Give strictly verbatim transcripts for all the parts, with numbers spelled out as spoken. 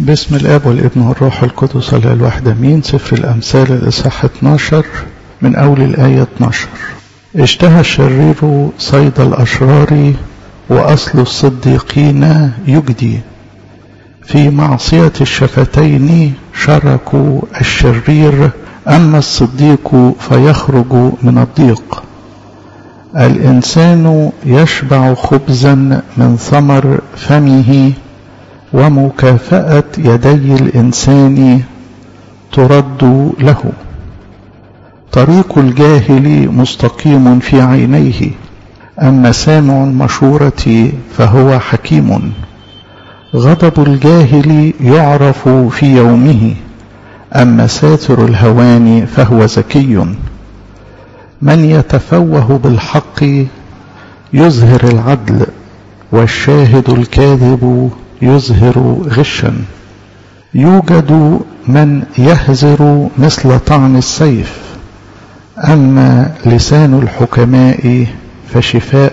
باسم الآب والابن والروح القدس الله الواحد آمين. سفر الأمثال الإصحاح اتناشر من أول الآية اتناشر. اشتهى الشرير صيد الأشرار وأصل الصديقين يجدي، في معصية الشفتين شركوا الشرير، أما الصديق فيخرج من الضيق. الإنسان يشبع خبزا من ثمر فمه، ومكافأة يدي الإنسان ترد له. طريق الجاهل مستقيم في عينيه، أما سامع المشورة فهو حكيم. غضب الجاهل يعرف في يومه، أما ساتر الهوان فهو ذكي. من يتفوه بالحق يظهر العدل، والشاهد الكاذب يظهر غشا. يوجد من يهزر مثل طعن السيف، أما لسان الحكماء فشفاء.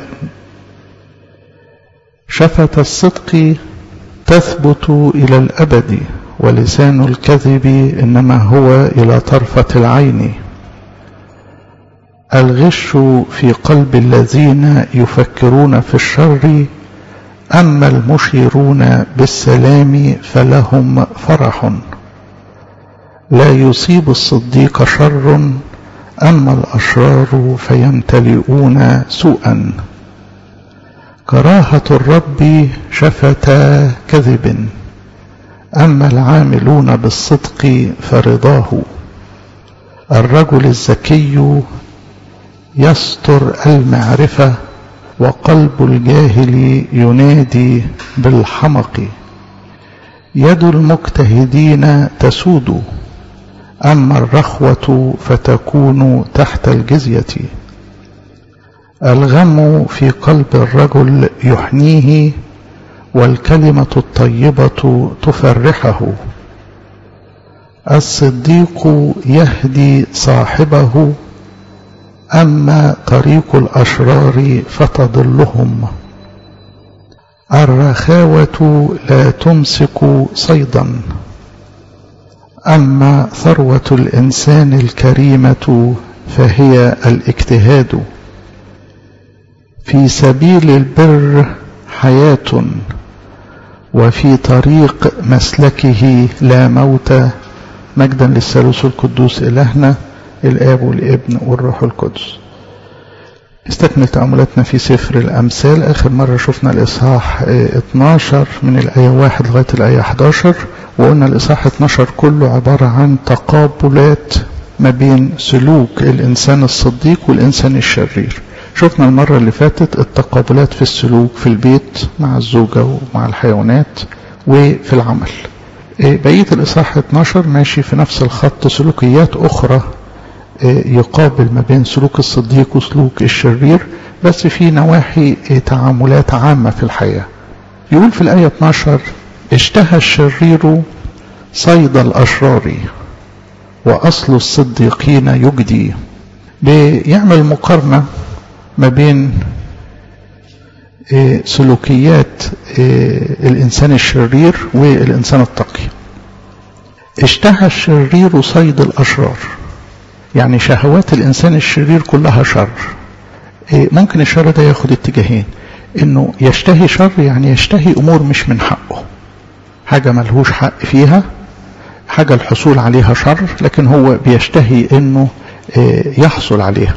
شفة الصدق تثبت إلى الأبد، ولسان الكذب إنما هو إلى طرفة العين. الغش في قلب الذين يفكرون في الشر، أما المشيرون بالسلام فلهم فرح. لا يصيب الصديق شر، أما الأشرار فيمتلئون سوءا. كراهة الرب شفتا كذب، أما العاملون بالصدق فرضاه. الرجل الذكي يستر المعرفة، وقلب الجاهل ينادي بالحمق. يد المجتهدين تسود، أما الرخوة فتكون تحت الجزية. الغم في قلب الرجل يحنيه، والكلمة الطيبة تفرحه. الصديق يهدي صاحبه، أما طريق الأشرار فتضلهم. الرخاوة لا تمسك صيدا، أما ثروة الإنسان الكريمة فهي الاجتهاد. في سبيل البر حياة، وفي طريق مسلكه لا موت. مجدا للثالوث القدوس إلهنا الآب والابن والروح القدس. استكمل تأملاتنا في سفر الأمثال. آخر مرة شفنا الإصحاح اتناشر من الآية واحد لغاية الآية حداشر، وقلنا الإصحاح اتناشر كله عبارة عن تقابلات ما بين سلوك الإنسان الصديق والإنسان الشرير. شفنا المرة اللي فاتت التقابلات في السلوك في البيت مع الزوجة ومع الحيوانات وفي العمل. بقية الإصحاح اتناشر ماشي في نفس الخط، سلوكيات أخرى يقابل ما بين سلوك الصديق وسلوك الشرير، بس في نواحي تعاملات عامة في الحياة. يقول في الآية اتناشر: اشتهى الشرير صيد الأشرار، وأصل الصديقين يجدي. بيعمل مقارنة ما بين سلوكيات الإنسان الشرير والإنسان التقي. اشتهى الشرير صيد الأشرار، يعني شهوات الإنسان الشرير كلها شر. ممكن الشر ده ياخد اتجاهين، انه يشتهي شر يعني يشتهي امور مش من حقه، حاجة ملهوش حق فيها، حاجة الحصول عليها شر، لكن هو بيشتهي انه يحصل عليها،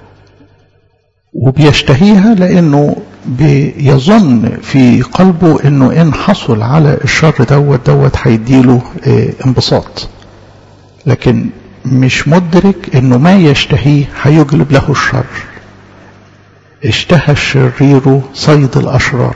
وبيشتهيها لانه بيظن في قلبه انه ان حصل على الشر دوت دوت هيديله انبساط، لكن مش مدرك انه ما يشتهيه هيجلب له الشر. اشتهى الشرير صيد الاشرار.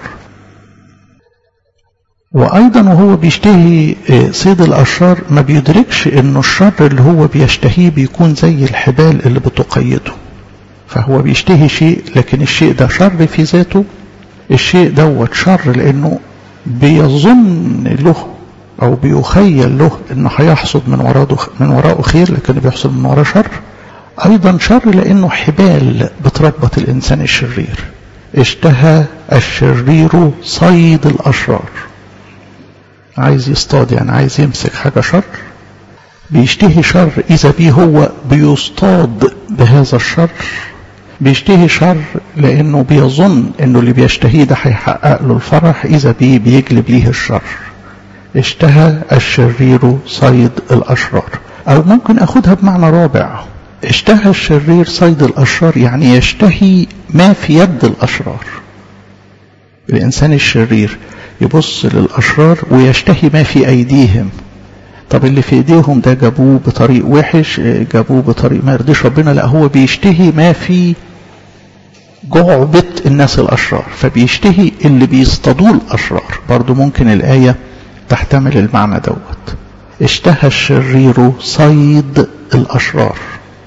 وايضا وهو بيشتهي صيد الاشرار ما بيدركش انه الشر اللي هو بيشتهيه بيكون زي الحبال اللي بتقيده. فهو بيشتهي شيء، لكن الشيء ده شر في ذاته. الشيء دوت شر لانه بيظن له او بيخيل له انه هيحصد من وراءه من وراءه خير، لكن بيحصل من وراءه شر. ايضا شر لانه حبال بتربط الانسان الشرير. اشتهى الشرير صيد الاشرار. عايز يصطاد، يعني عايز يمسك حاجة شر، بيشتهي شر، إذا بيه هو بيصطاد بهذا الشر. بيشتهي شر لأنه بيظن أنه اللي بيشتهيه ده هيحقق له الفرح، إذا بيه بيجلب ليه الشر. اشتهى الشرير صيد الأشرار. أو ممكن أخدها بمعنى رابع، اشتهى الشرير صيد الأشرار، يعني يشتهي ما في يد الأشرار. الإنسان الشرير يبص للأشرار ويشتهي ما في أيديهم. طب اللي في ايديهم ده جابوه بطريق وحش، جابوه بطريق ما يرضيش ربنا، لا هو بيشتهي ما في جعبة الناس الأشرار، فبيشتهي اللي بيصطادوه الأشرار. برضو ممكن الآية تحتمل المعنى دوت. اشتهى الشرير صيد الأشرار.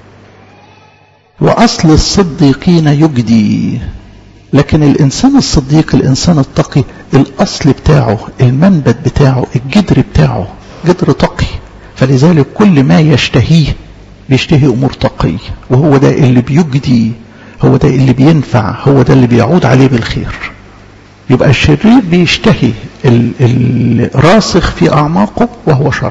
وأصل الصديقين يجدي، لكن الإنسان الصديق، الإنسان التقي، الأصل بتاعه، المنبت بتاعه، الجدر بتاعه جدر تقي، فلذلك كل ما يشتهيه بيشتهي أمور تقي، وهو ده اللي بيجدي، هو ده اللي بينفع، هو ده اللي بيعود عليه بالخير. يبقى الشرير بيشتهي الراسخ في أعماقه وهو شر،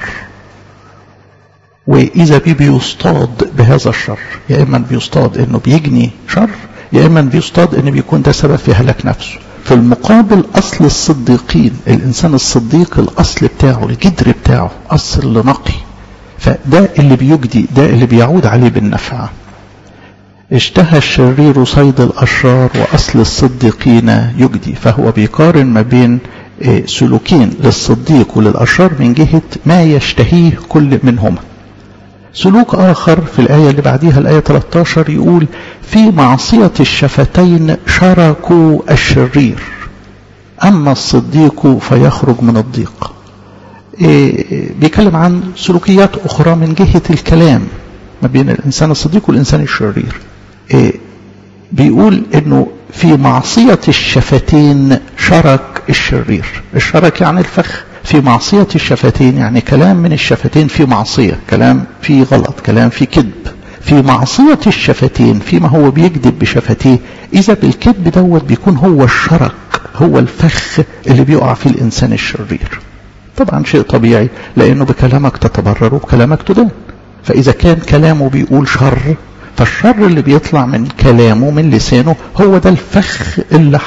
وإذا بيه بيصطاد بهذا الشر. يا إما بيصطاد إنه بيجني شر، يا إما بيصطاد إنه بيكون ده سبب في هلاك نفسه. في المقابل أصل الصديقين، الإنسان الصديق الأصل بتاعه، الجدر بتاعه أصل نقي، فده اللي بيجدي، ده اللي بيعود عليه بالنفع. اشتهى الشرير صيد الأشرار وأصل الصديقين يجدي. فهو بيقارن ما بين سلوكين للصديق وللأشرار من جهة ما يشتهيه كل منهما. سلوك آخر في الآية اللي بعديها الآية ثلاثة عشر يقول: في معصية الشفتين شركوا الشرير، أما الصديق فيخرج من الضيق. إيه بيكلم عن سلوكيات أخرى من جهة الكلام ما بين الإنسان الصديق والإنسان الشرير. إيه بيقول إنه في معصية الشفتين شرك الشرير. الشرك يعني الفخ، في معصية الشفتين يعني كلام من الشفتين في معصية، كلام في غلط، كلام في كذب. في معصية الشفتين، فيما هو بيكذب بشفتيه، إذا بالكذب دوت بيكون هو الشرك، هو الفخ اللي بيقع فيه الإنسان الشرير. طبعا شيء طبيعي، لأنه بكلامك تتبرر وبكلامك تدان. فإذا كان كلامه بيقول شر، فالشر اللي بيطلع من كلامه من لسانه هو ده الفخ اللي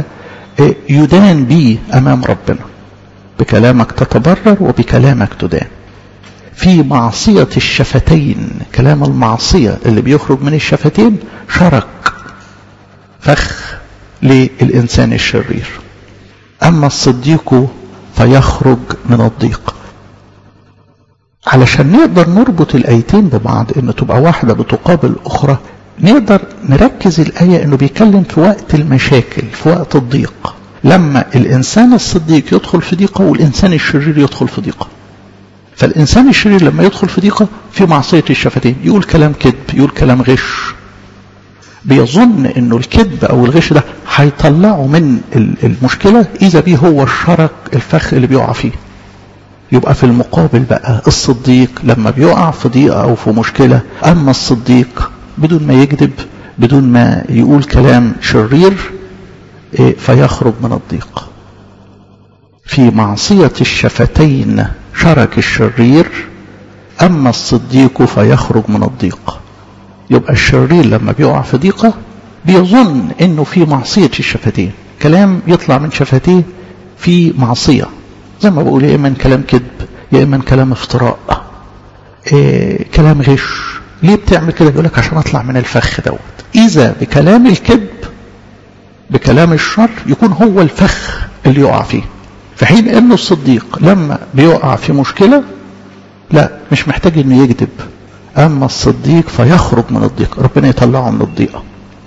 يدان بيه أمام ربنا. بكلامك تتبرر وبكلامك تدان. في معصية الشفتين، كلام المعصية اللي بيخرج من الشفتين شرك، فخ للإنسان الشرير. أما الصديق فيخرج من الضيق. علشان نقدر نربط الآيتين ببعض، إن تبقى واحدة بتقابل أخرى، نقدر نركز الآية إنه بيتكلم في وقت المشاكل، في وقت الضيق، لما الإنسان الصديق يدخل في ضيقة والإنسان الشرير يدخل في ضيقة. فالإنسان الشرير لما يدخل في ضيقة في معصية الشفتين، يقول كلام كذب، يقول كلام غش، بيظن إنه الكذب أو الغش ده هيطلعه من المشكلة، إذا بيه هو الشرك، الفخ اللي بيقع فيه. يبقى في المقابل بقى الصديق لما بيقع في ضيقة أو في مشكلة، أما الصديق بدون ما يكذب، بدون ما يقول كلام شرير، فيخرج من الضيق. في معصية الشفتين شرك الشرير، أما الصديق فيخرج من الضيق. يبقى الشرير لما بيقع في ضيقة بيظن إنه في معصية الشفتين، كلام يطلع من شفتيه في معصية، زي ما بقول يا إما كلام كذب، يا إما كلام افتراء، إيه كلام غش. ليه بتعمل كده؟ بيقول لك عشان أطلع من الفخ دوت. إذا بكلام الكذب، بكلام الشر، يكون هو الفخ اللي يقع فيه. في حين انه الصديق لما بيقع في مشكلة، لا مش محتاج انه يكذب. اما الصديق فيخرج من الضيق، ربنا يطلعه من الضيقة.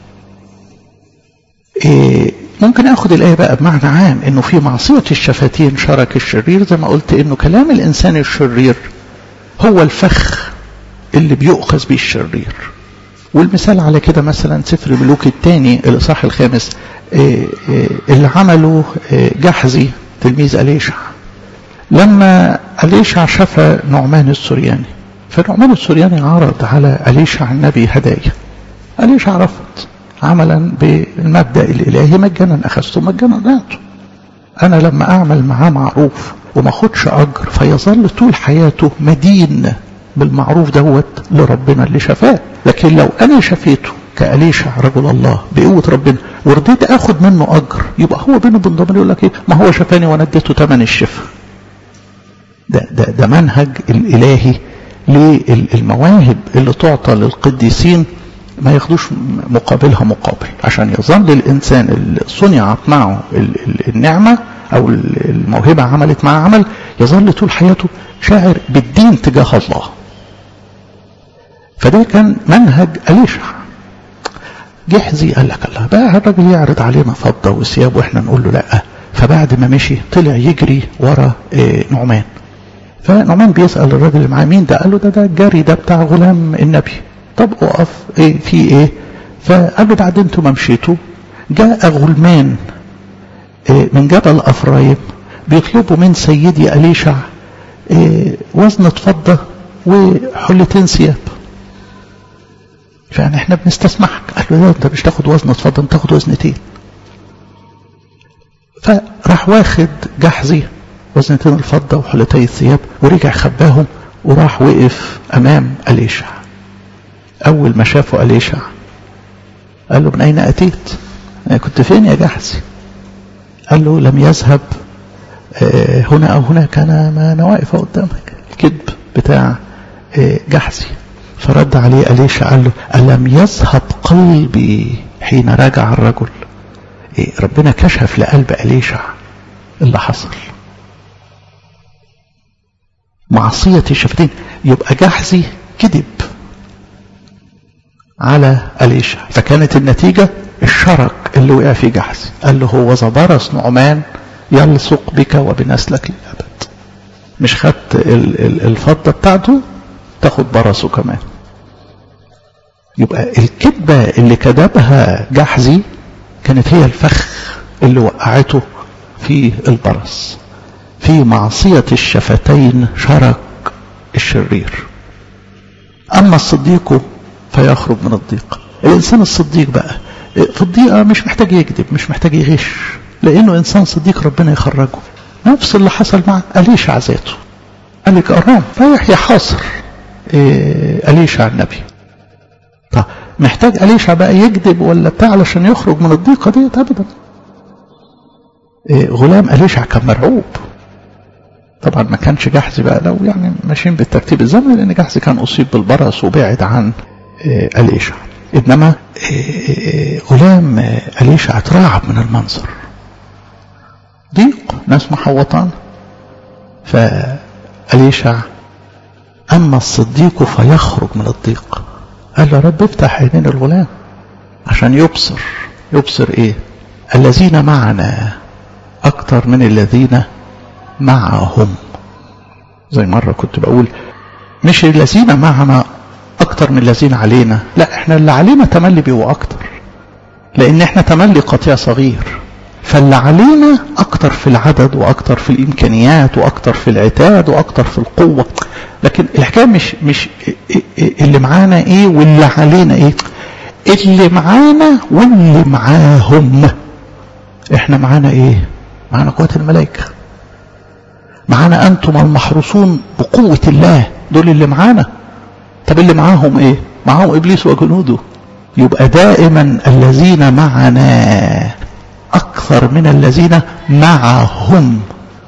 إيه ممكن اخد الآية بقى بمعنى عام، انه في معصية الشفتين شرك الشرير، زي ما قلت انه كلام الانسان الشرير هو الفخ اللي بيؤخذ به الشرير. والمثال على كده مثلا سفر ملوك الثاني الإصحاح الخامس، إيه إيه اللي عمله إيه جحزي تلميذ أليشع. لما أليشع شفى نعمان السورياني، فنعمان السورياني عرض على أليشع النبي هدايا. أليشع رفض، عملا بالمبدأ الإلهي: مجانا أخذته مجانا ضعته. أنا لما أعمل معاه معروف وما خدش أجر، فيظل طول حياته مدين بالمعروف دوت لربنا اللي شفاه. لكن لو أنا شفيته كأليشع رجل الله بقوة ربنا ورديت أخد منه أجر، يبقى هو بينه وبين ربنا يقول لك إيه؟ ما هو شفاني وأنا اديته ثمن الشفاء. ده, ده, ده منهج الإلهي للمواهب اللي تعطى للقديسين، ما ياخدوش مقابلها مقابل، عشان يظل الإنسان اللي صنعت معه النعمة أو الموهبة عملت معه عمل، يظل طول حياته شاعر بالدين تجاه الله. فده كان منهج أليشع. جحزي قال لك الله بقى الراجل يعرض علينا فضة وثياب واحنا نقول له لا. فبعد ما مشي طلع يجري ورا نعمان، فنعمان بيسأل الراجل اللي معاه مين ده؟ قال له ده ده الجري ده بتاع غلام النبي. طب اقف، ايه في ايه؟ فقال له بعد انتوا ما مشيتوا جاء غلمان إيه من جبل افرايم بيطلبوا من سيدي أليشع إيه وزنة فضة وحلتين ثياب، فاحنا احنا بنستسمحك. قال له لا انت مش تاخد وزنة فضة، انت تاخد وزنتين. فراح واخد جحزي وزنتين الفضة وحلتين الثياب ورجع خباهم وراح وقف امام أليشع. اول ما شافه أليشع قال له من اين اتيت؟ انا كنت فين يا جحزي؟ قال له لم يذهب هنا او هناك، انا ما انا واقف قدامك. الكذب بتاع جحزي. فرد عليه أليشع قال له ألم يذهب قلبي حين راجع الرجل؟ إيه ربنا كشف لقلب أليشع اللي حصل، معصية الشفتين. يبقى جحزي كذب على أليشع، فكانت النتيجة الشرك اللي وقع فيه جحزي. قال له هو زبرس نعمان يلصق بك وبنسلك للأبد. مش خدت الفضة بتاعته تاخد برسه كمان. يبقى الكذبة اللي كذبها جحزي كانت هي الفخ اللي وقعته في البرص. في معصية الشفتين شرك الشرير. أما الصديق فيخرج من الضيق. الإنسان الصديق بقى في الضيقة مش محتاج يكذب، مش محتاج يغش، لأنه إنسان صديق ربنا يخرجه. نفس اللي حصل مع أليشع ذاته. قال لك أرام رايح يحاصر أليشع النبي. طب محتاج أليشع بقى يكذب ولا بتاع علشان يخرج من الضيقة دي؟ أبدا. غلام أليشع كان مرعوب. طبعا ما كانش جحزي بقى لو يعني ماشيين بالترتيب الزمني، لأن جحزي كان أصيب بالبرص وبعد عن أليشع. إنما غلام أليشع اترعب من المنظر. ضيق، ناس محوطان. فأليشع أما الصديق فيخرج من الضيق. قال له رب افتح عينين الغلام عشان يبصر. يبصر ايه؟ الذين معنا اكتر من الذين معهم. زي مرة كنت بقول مش الذين معنا اكتر من الذين علينا، لا احنا اللي علينا تملي بيبقوا اكتر، لان احنا تملي قطيع صغير. فاللي علينا اكتر في العدد واكتر في الامكانيات واكتر في العتاد واكتر في القوة. لكن الحكاية مش مش اللي معانا ايه واللي علينا ايه، اللي معانا واللي معاهم. احنا معانا ايه؟ معانا قوة الملائكة، معانا انتم المحروسون بقوة الله، دول اللي معانا. طب اللي معاهم ايه؟ معاهم ابليس وجنوده. يبقى دائما الذين معنا اكثر من الذين معهم.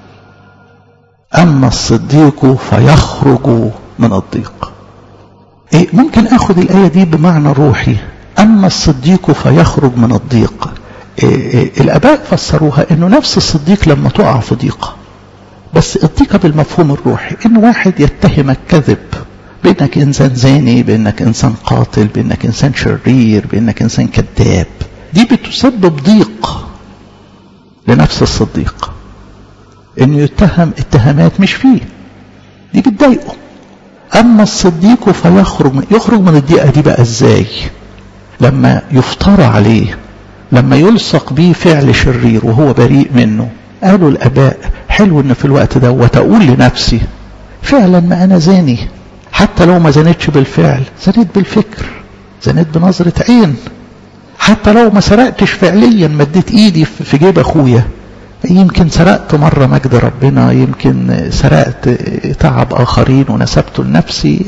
أما الصديق فيخرج من الضيق. إيه ممكن أخذ الآية دي بمعنى روحي. أما الصديق فيخرج من الضيق. إيه إيه الآباء فسروها إنه نفس الصديق لما تقع في ضيقة، بس الضيقة بالمفهوم الروحي إنه واحد يتهمك كذب بأنك إنسان زاني، بأنك إنسان قاتل، بأنك إنسان شرير، بأنك إنسان كذاب. دي بتسبب ضيق لنفس الصديق، انه يتهم اتهامات مش فيه، دي بتضايقه. اما الصديق فيخرج من يخرج من الضيقه دي بقى ازاي؟ لما يفترى عليه، لما يلصق بيه فعل شرير وهو بريء منه. قالوا الاباء حلو ان في الوقت ده وتقول لنفسي فعلا ما انا زاني، حتى لو ما زنتش بالفعل، زنيت بالفكر، زنيت بنظره عين. حتى لو ما سرقتش فعليا، مديت ايدي في جيب اخويا، يمكن سرقت مرة مجد ربنا، يمكن سرقت تعب آخرين ونسبته لنفسي.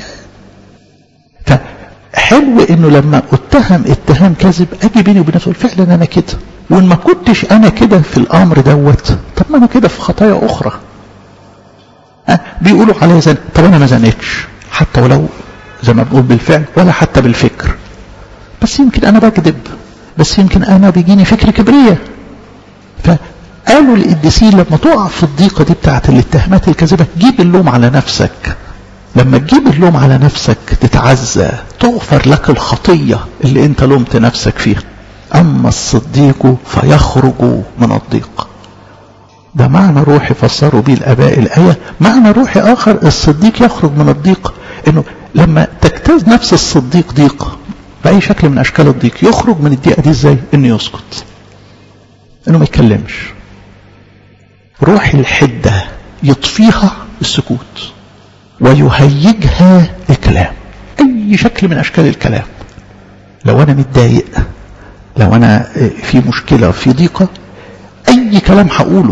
فحلو انه لما اتهم اتهام كذب اجي بيني وبين نفسي فعلا انا كده، وان ما كنتش انا كده في الامر دوت طب ما انا كده في خطايا اخرى. أه بيقولوا عليا زن، طب انا ما زنتش حتى ولو زي ما بنقول بالفعل ولا حتى بالفكر، بس يمكن انا بكذب، بس يمكن انا بيجيني فكر كبرية. فقالوا القديسين لما تقع في الضيقة دي بتاعت الاتهامات الكاذبة جيب اللوم على نفسك. لما تجيب اللوم على نفسك تتعزى، تغفر لك الخطية اللي انت لومت نفسك فيها. اما الصديق فيخرج من الضيق. ده معنى روحي فسروا بيه الاباء الايه. معنى روحي اخر الصديق يخرج من الضيق، انه لما تجتاز نفس الصديق ضيق باي شكل من اشكال الضيق، يخرج من الضيقه دي ازاي؟ انه يسكت، انه ما يتكلمش. روح الحده يطفيها السكوت ويهيجها الكلام، اي شكل من اشكال الكلام. لو انا متضايق، لو انا في مشكله في ضيقه، اي كلام هقوله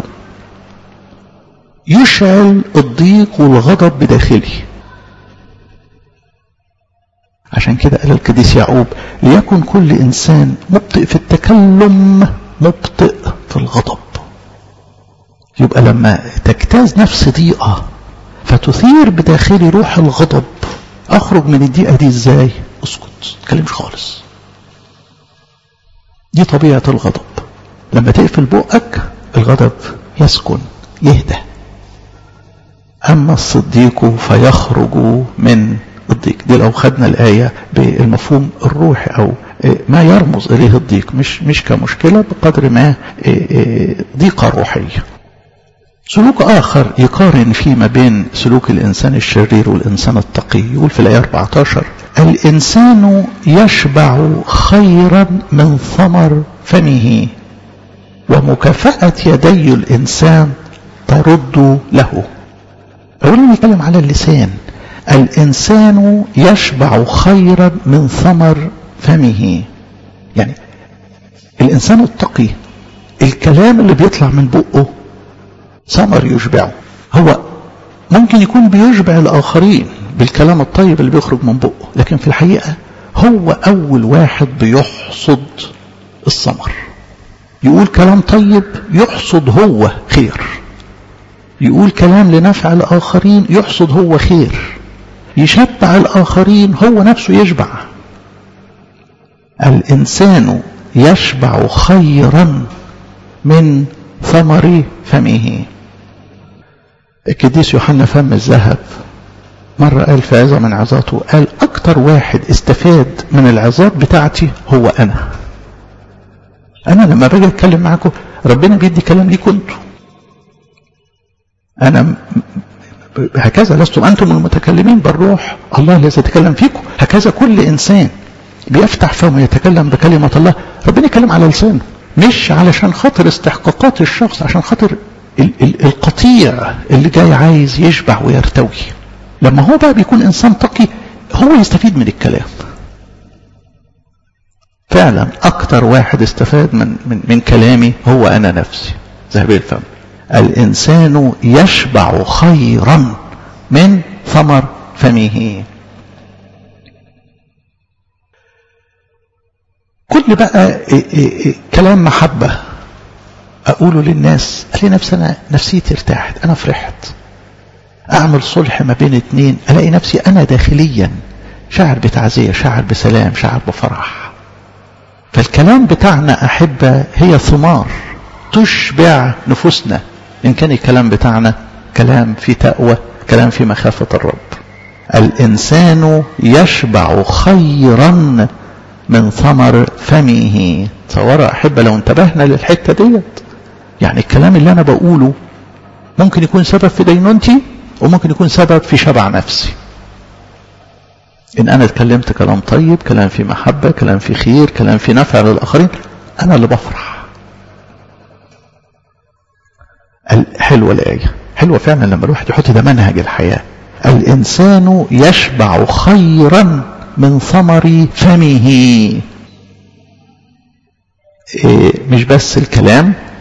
يشعل الضيق والغضب بداخلي. عشان كده قال القديس يعقوب ليكن كل انسان مبطئ في التكلم مبطئ في الغضب. يبقى لما تجتاز نفس ضيقه فتثير بداخلي روح الغضب، اخرج من الضيقه دي ازاي؟ اسكت، ما تكلمش خالص. دي طبيعه الغضب. لما تقفل بقك الغضب يسكن يهدى. اما الصديق فيخرج من الضيق. دي لو خدنا الايه بالمفهوم الروحي او ما يرمز اليه الضيق، مش مش كمشكله بقدر ما ضيقه روحيه. سلوك آخر يقارن فيما بين سلوك الإنسان الشرير والإنسان التقي. يقول في الآية أربعة عشر الإنسان يشبع خيرا من ثمر فمه ومكافأة يدي الإنسان ترد له. أولا نتكلم على اللسان. الإنسان يشبع خيرا من ثمر فمه، يعني الإنسان التقي الكلام اللي بيطلع من بقه ثمر يشبعه. هو ممكن يكون بيشبع الآخرين بالكلام الطيب اللي بيخرج من بقه، لكن في الحقيقة هو أول واحد بيحصد الثمر. يقول كلام طيب يحصد هو خير، يقول كلام لنفع الآخرين يحصد هو خير، يشبع الآخرين هو نفسه يشبع. الإنسان يشبع خيرا من ثمر فمه. القديس يوحنا فم الذهب مرة قال في عظة من عظاته، قال أكتر واحد استفاد من العظات بتاعتي هو أنا. أنا لما باجي أتكلم معاكم ربنا بيدي كلام ليكم أنتوا. أنا هكذا لستم أنتم المتكلمين بالروح، الله الذي يتكلم فيكم. هكذا كل إنسان بيفتح فمه يتكلم بكلمة الله، ربنا يتكلم على لسانه، مش علشان خاطر استحقاقات الشخص، عشان خاطر ال ال القطيع اللي جاي عايز يشبع ويرتوي. لما هو بقى بيكون إنسان تقي هو يستفيد من الكلام. فعلا أكتر واحد استفاد من, من, من كلامي هو أنا نفسي. ذهبي الفم. الإنسان يشبع خيرا من ثمر فمه. كل بقى إيه إيه إيه كلام محبة أقوله للناس ألاقي نفسي أنا نفسيتي ارتاحت، أنا فرحت. أعمل صلح ما بين اتنين ألاقي نفسي أنا داخليا شعر بتعزية، شعر بسلام، شعر بفرح. فالكلام بتاعنا أحبة هي ثمار تشبع نفوسنا، إن كان الكلام بتاعنا كلام في تقوى، كلام في مخافة الرب. الإنسان يشبع خيرا من ثمر فمه. تصور أحبة لو انتبهنا للحتة ديت، يعني الكلام اللي أنا بقوله ممكن يكون سبب في دينونتي وممكن يكون سبب في شبع نفسي. إن أنا اتكلمت كلام طيب، كلام في محبة، كلام في خير، كلام في نفع للآخرين، أنا اللي بفرح. حلوة الآية، حلوة فعلا لما الواحد يحط ده منهج الحياة. الإنسان يشبع خيرا من ثمر فمه. إيه مش بس الكلام،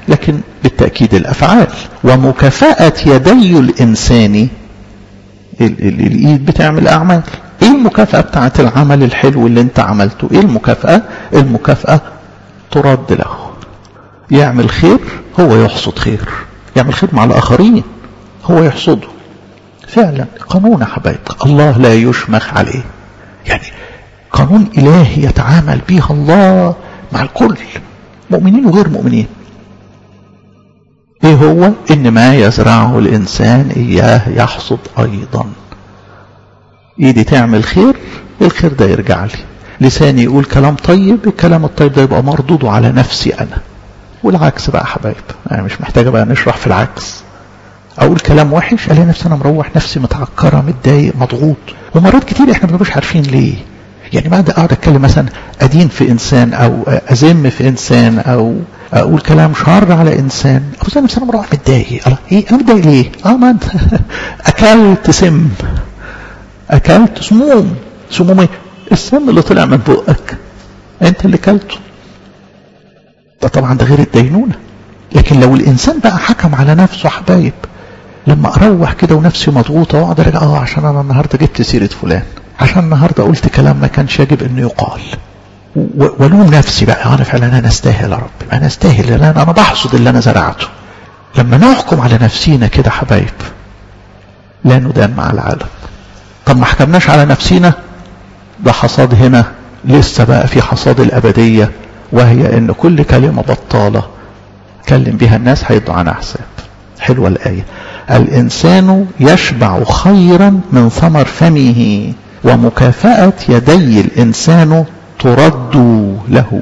لكن بالتأكيد الأفعال. ومكافأة يدي الإنسان، الإيد بتعمل أعمال. إيه المكافأة بتاعت العمل الحلو اللي أنت عملته؟ إيه المكافأة؟ المكافأة ترد له. يعمل خير هو يحصد خير، يعمل خير مع الآخرين هو يحصده. فعلا قانون يا حبايب الله لا يشمخ عليه، يعني قانون إلهي يتعامل به الله مع الكل، مؤمنين وغير مؤمنين. ايه هو؟ ان ما يزرعه الانسان اياه يحصد ايضا. ايدي تعمل خير، الخير ده يرجع لي. لساني يقول كلام طيب، الكلام الطيب ده يبقى مردوده على نفسي انا. والعكس بقى حبايب، انا مش محتاجه بقى نشرح في العكس. اقول كلام وحش الاقي نفسي انا مروح نفسي متعكره متضايق مضغوط. ومرات كتير احنا ما بنبقاش عارفين ليه. يعني بعد اقعد اتكلم مثلا ادين في انسان او ازم في انسان او اقول كلام شر على انسان، ابص نفسي انا مروح متضايق. الله ايه انا متضايق ليه؟ اه ما انت اكلت سم، اكلت سموم. سموم ايه؟ السم اللي طلع من بقك انت اللي كلته. ده طبعا ده غير الدينونه. لكن لو الانسان بقى حكم على نفسه حبايب، لما اروح كده ونفسي مضغوطه واقعد ارجع اه عشان انا النهارده جبت سيره فلان، عشان النهارده قلت كلام ما كانش يجب انه يقال، ولوم نفسي بقى انا فعلا انا استاهل يا رب، انا استاهل لان انا بحصد اللي انا زرعته. لما نحكم على نفسينا كده حبايب لا ندان مع العالم. طب ما حكمناش على نفسينا، ده حصاد هنا، لسه بقى في حصاد الابديه، وهي ان كل كلمه بطاله كلم بها الناس هيدوا عنها حساب. حلوه الايه، الانسان يشبع خيرا من ثمر فمه ومكافأة يدي الإنسان ترد له.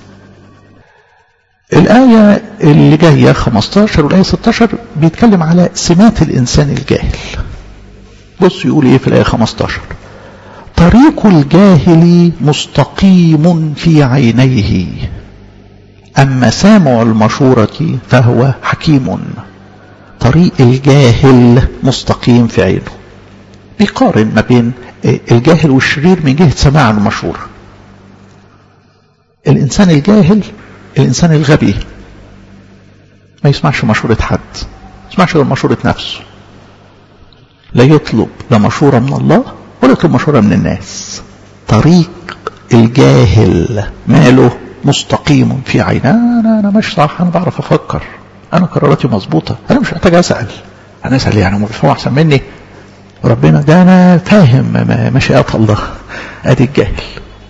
الآية اللي جاية خمستاشر والآية ستاشر بيتكلم على سمات الإنسان الجاهل. بص يقول إيه في الآية خمستاشر: طريق الجاهل مستقيم في عينيه، أما سامع المشورة فهو حكيم. طريق الجاهل مستقيم في عينه. بيقارن ما بين الجاهل والشرير من جهة سماع المشورة. الإنسان الجاهل، الإنسان الغبي ما يسمعش مشورة حد، ما يسمعش غير مشورة نفسه. لا يطلب لا مشورة من الله ولا يطلب مشورة من الناس. طريق الجاهل ماله مستقيم في عينه. أنا أنا مش صح، أنا بعرف أفكر، أنا قراراتي مظبوطة، أنا مش محتاج أسأل. أنا أسأل يعني هم بيفهموا أحسن مني؟ ربنا ده أنا فاهم مشيئة الله. أدي الجاهل.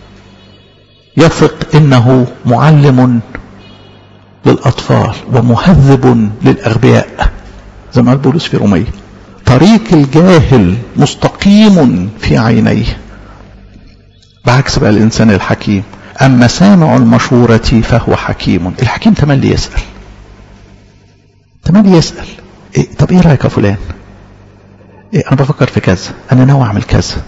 يثق إنه معلم للأطفال ومهذب للأغبياء زي ما قال بولس في رومية. طريق الجاهل مستقيم في عينيه، بعكس بقى الإنسان الحكيم. أما سامع المشورة فهو حكيم. الحكيم تملي يسأل، تملي يسأل إيه؟ طب إيه رأيك يا فلان؟ إيه؟ أنا بفكر في كذا، أنا ناوي أعمل كذا.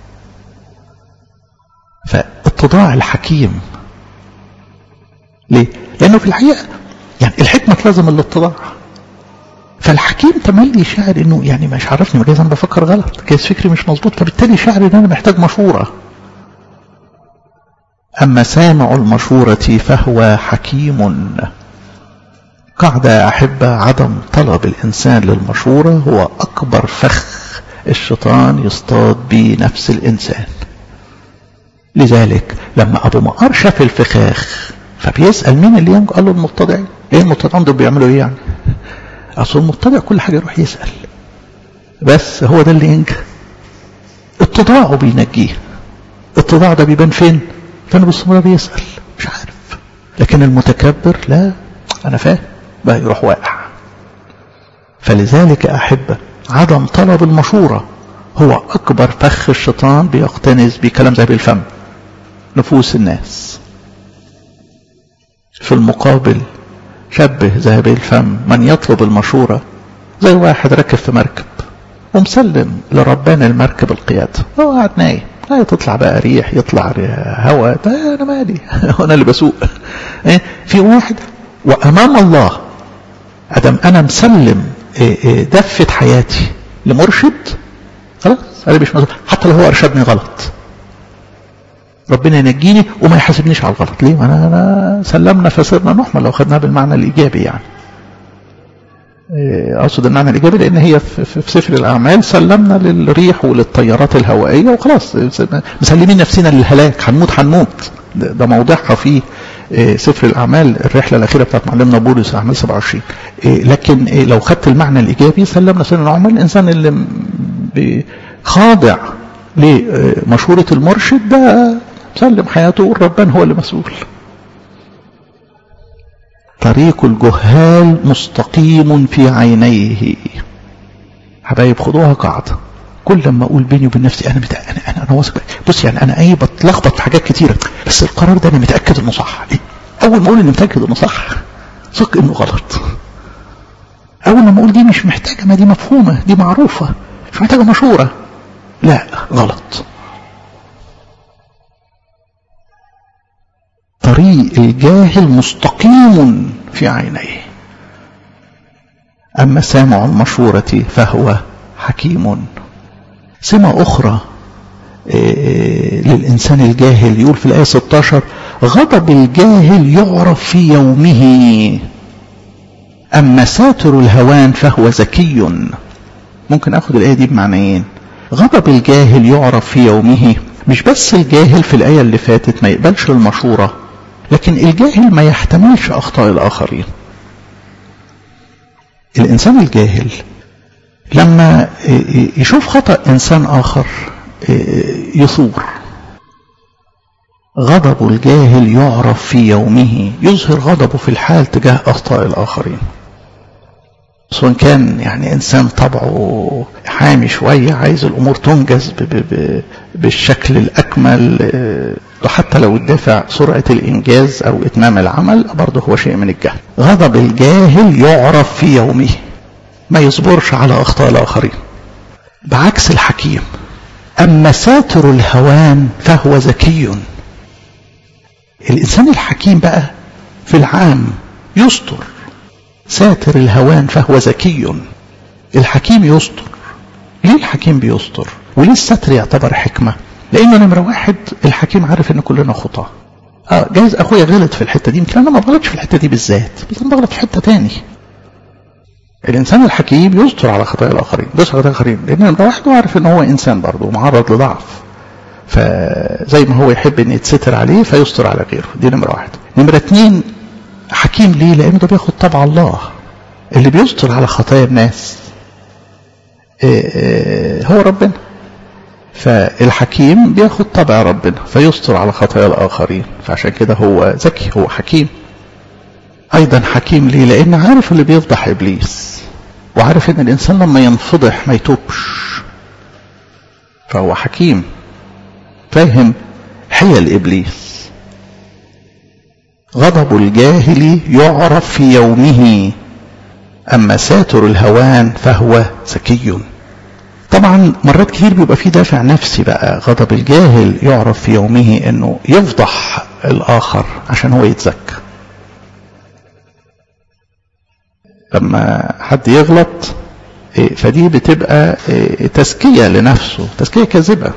فاتضاع الحكيم ليه؟ لأنه في الحقيقة يعني الحكمة لازم الاتضاع. فالحكيم تملي شاعر إنه يعني مش عارفني، ما جايز أنا بفكر غلط، جايز فكري مش مظبوط، فبالتالي شاعر إن أنا محتاج مشورة. أما سامع المشورة فهو حكيم. قاعدة أحب عدم طلب الإنسان للمشورة هو أكبر فخ الشيطان يصطاد به نفس الإنسان. لذلك لما أبو مقار شاف الفخاخ فبيسأل مين اللي ينجو؟ قال له المتضعين. إيه المتضعين دول بيعملوا إيه يعني؟ أصل المتضع كل حاجة يروح يسأل، بس هو ده اللي ينجى. اتضاعه بينجيه. الاتضاع ده بيبان فين؟ فأنا باستمرار بيسأل مش عارف. لكن المتكبر لا، أنا فاهم بقى يروح واقع. فلذلك أحب عدم طلب المشورة هو أكبر فخ الشيطان بيقتنز بكلام ذهب الفم نفوس الناس. في المقابل شبه ذهب الفم من يطلب المشورة زي واحد ركب في مركب ومسلم لربان المركب القيادة، هو قاعد نايم، لا تطلع بقى ريح يطلع هواء، ده أنا مالي أنا اللي بسوق. في واحد وأمام الله أدم أنا مسلم دفة حياتي لمرشد، خلاص أنا مش مسؤول حتى لو هو أرشدني غلط. ربنا ينجيني وما يحاسبنيش على الغلط. ليه؟ أنا, أنا سلمنا فصرنا نحمل لو خدناها بالمعنى الإيجابي يعني. أقصد المعنى الإيجابي لأن هي في سفر الأعمال سلمنا للريح وللطيارات الهوائية وخلاص مسلمين نفسنا للهلاك، هنموت هنموت. ده موضعها في سفر الأعمال الرحلة الأخيرة بتاعت معلمنا بولس أعمال سبعة وعشرين. لكن لو خدت المعنى الإيجابي سلمنا سنة العمر الإنسان اللي خاضع لمشورة المرشد ده سلم حياته والربان هو اللي مسؤول. طريق الجهال مستقيم في عينيه. حبايب خدوها قاعدة، كل لما اقول بيني وبين نفسي انا متأ... انا انا, أنا واثق، بص يعني انا ايه بتلخبط في حاجات كتيره، بس القرار ده انا متاكد انه صح. اول ما اقول اني متاكد انه صح ثق انه غلط. اول ما اقول دي مش محتاجه، ما دي مفهومه، دي معروفه، مش محتاجه مشوره، لا غلط. طريق الجاهل مستقيم في عينيه، أما سامع المشورة فهو حكيم. سمة أخرى للإنسان الجاهل يقول في الآية ستة عشر: غضب الجاهل يعرف في يومه، أما ساتر الهوان فهو ذكي. ممكن أخذ الآية دي بمعنيين. غضب الجاهل يعرف في يومه، مش بس الجاهل في الآية اللي فاتت ما يقبلش المشورة، لكن الجاهل ما يحتملش أخطاء الآخرين. الإنسان الجاهل لما يشوف خطأ إنسان آخر يثور. غضب الجاهل يعرف في يومه، يظهر غضبه في الحال تجاه أخطاء الآخرين، سواء كان يعني إنسان طبعه حامي شوية عايز الأمور تنجز ب ب ب بالشكل الأكمل، وحتى لو الدافع سرعة الإنجاز أو إتمام العمل برضه هو شيء من الجهل. غضب الجاهل يعرف في يومه، ما يصبرش على أخطاء الآخرين، بعكس الحكيم. أما ساتر الهوان فهو ذكي. الإنسان الحكيم بقى في العام يستر. ساتر الهوان فهو ذكي. الحكيم يستر. ليه الحكيم بيستر؟ وليه الستر يعتبر حكمة؟ لأنه نمرة واحد الحكيم عارف إن كلنا خطاة. اه جايز أخويا غلط في الحتة دي، يمكن أنا ما بغلطش في الحتة دي بالذات، بس أنا بغلط في حتة تاني. الإنسان الحكيم يستر على خطايا الآخرين، بس خطايا الآخرين، لأن نمرة واحد هو عارف إن هو إنسان برضه معرض لضعف، فزي ما هو يحب إن يتستر عليه فيستر على غيره. دي نمرة واحد. نمرة اتنين حكيم ليه؟ لأنه ده بياخد طبع الله. اللي بيستر على خطايا الناس هو ربنا، فالحكيم بياخد طبع ربنا فيستر على خطايا الآخرين، فعشان كده هو ذكي، هو حكيم. أيضا حكيم ليه؟ لأن عارف اللي بيفضح إبليس، وعارف إن الإنسان لما ينفضح ما يتوبش، فهو حكيم فاهم حيل إبليس. غضب الجاهل يعرف في يومه، أما ساتر الهوان فهو ذكي. طبعا مرات كتير بيبقى فيه دافع نفسي بقى. غضب الجاهل يعرف في يومه انه يفضح الاخر عشان هو يتزكى. لما حد يغلط فدي بتبقى تزكية لنفسه، تزكية كاذبة.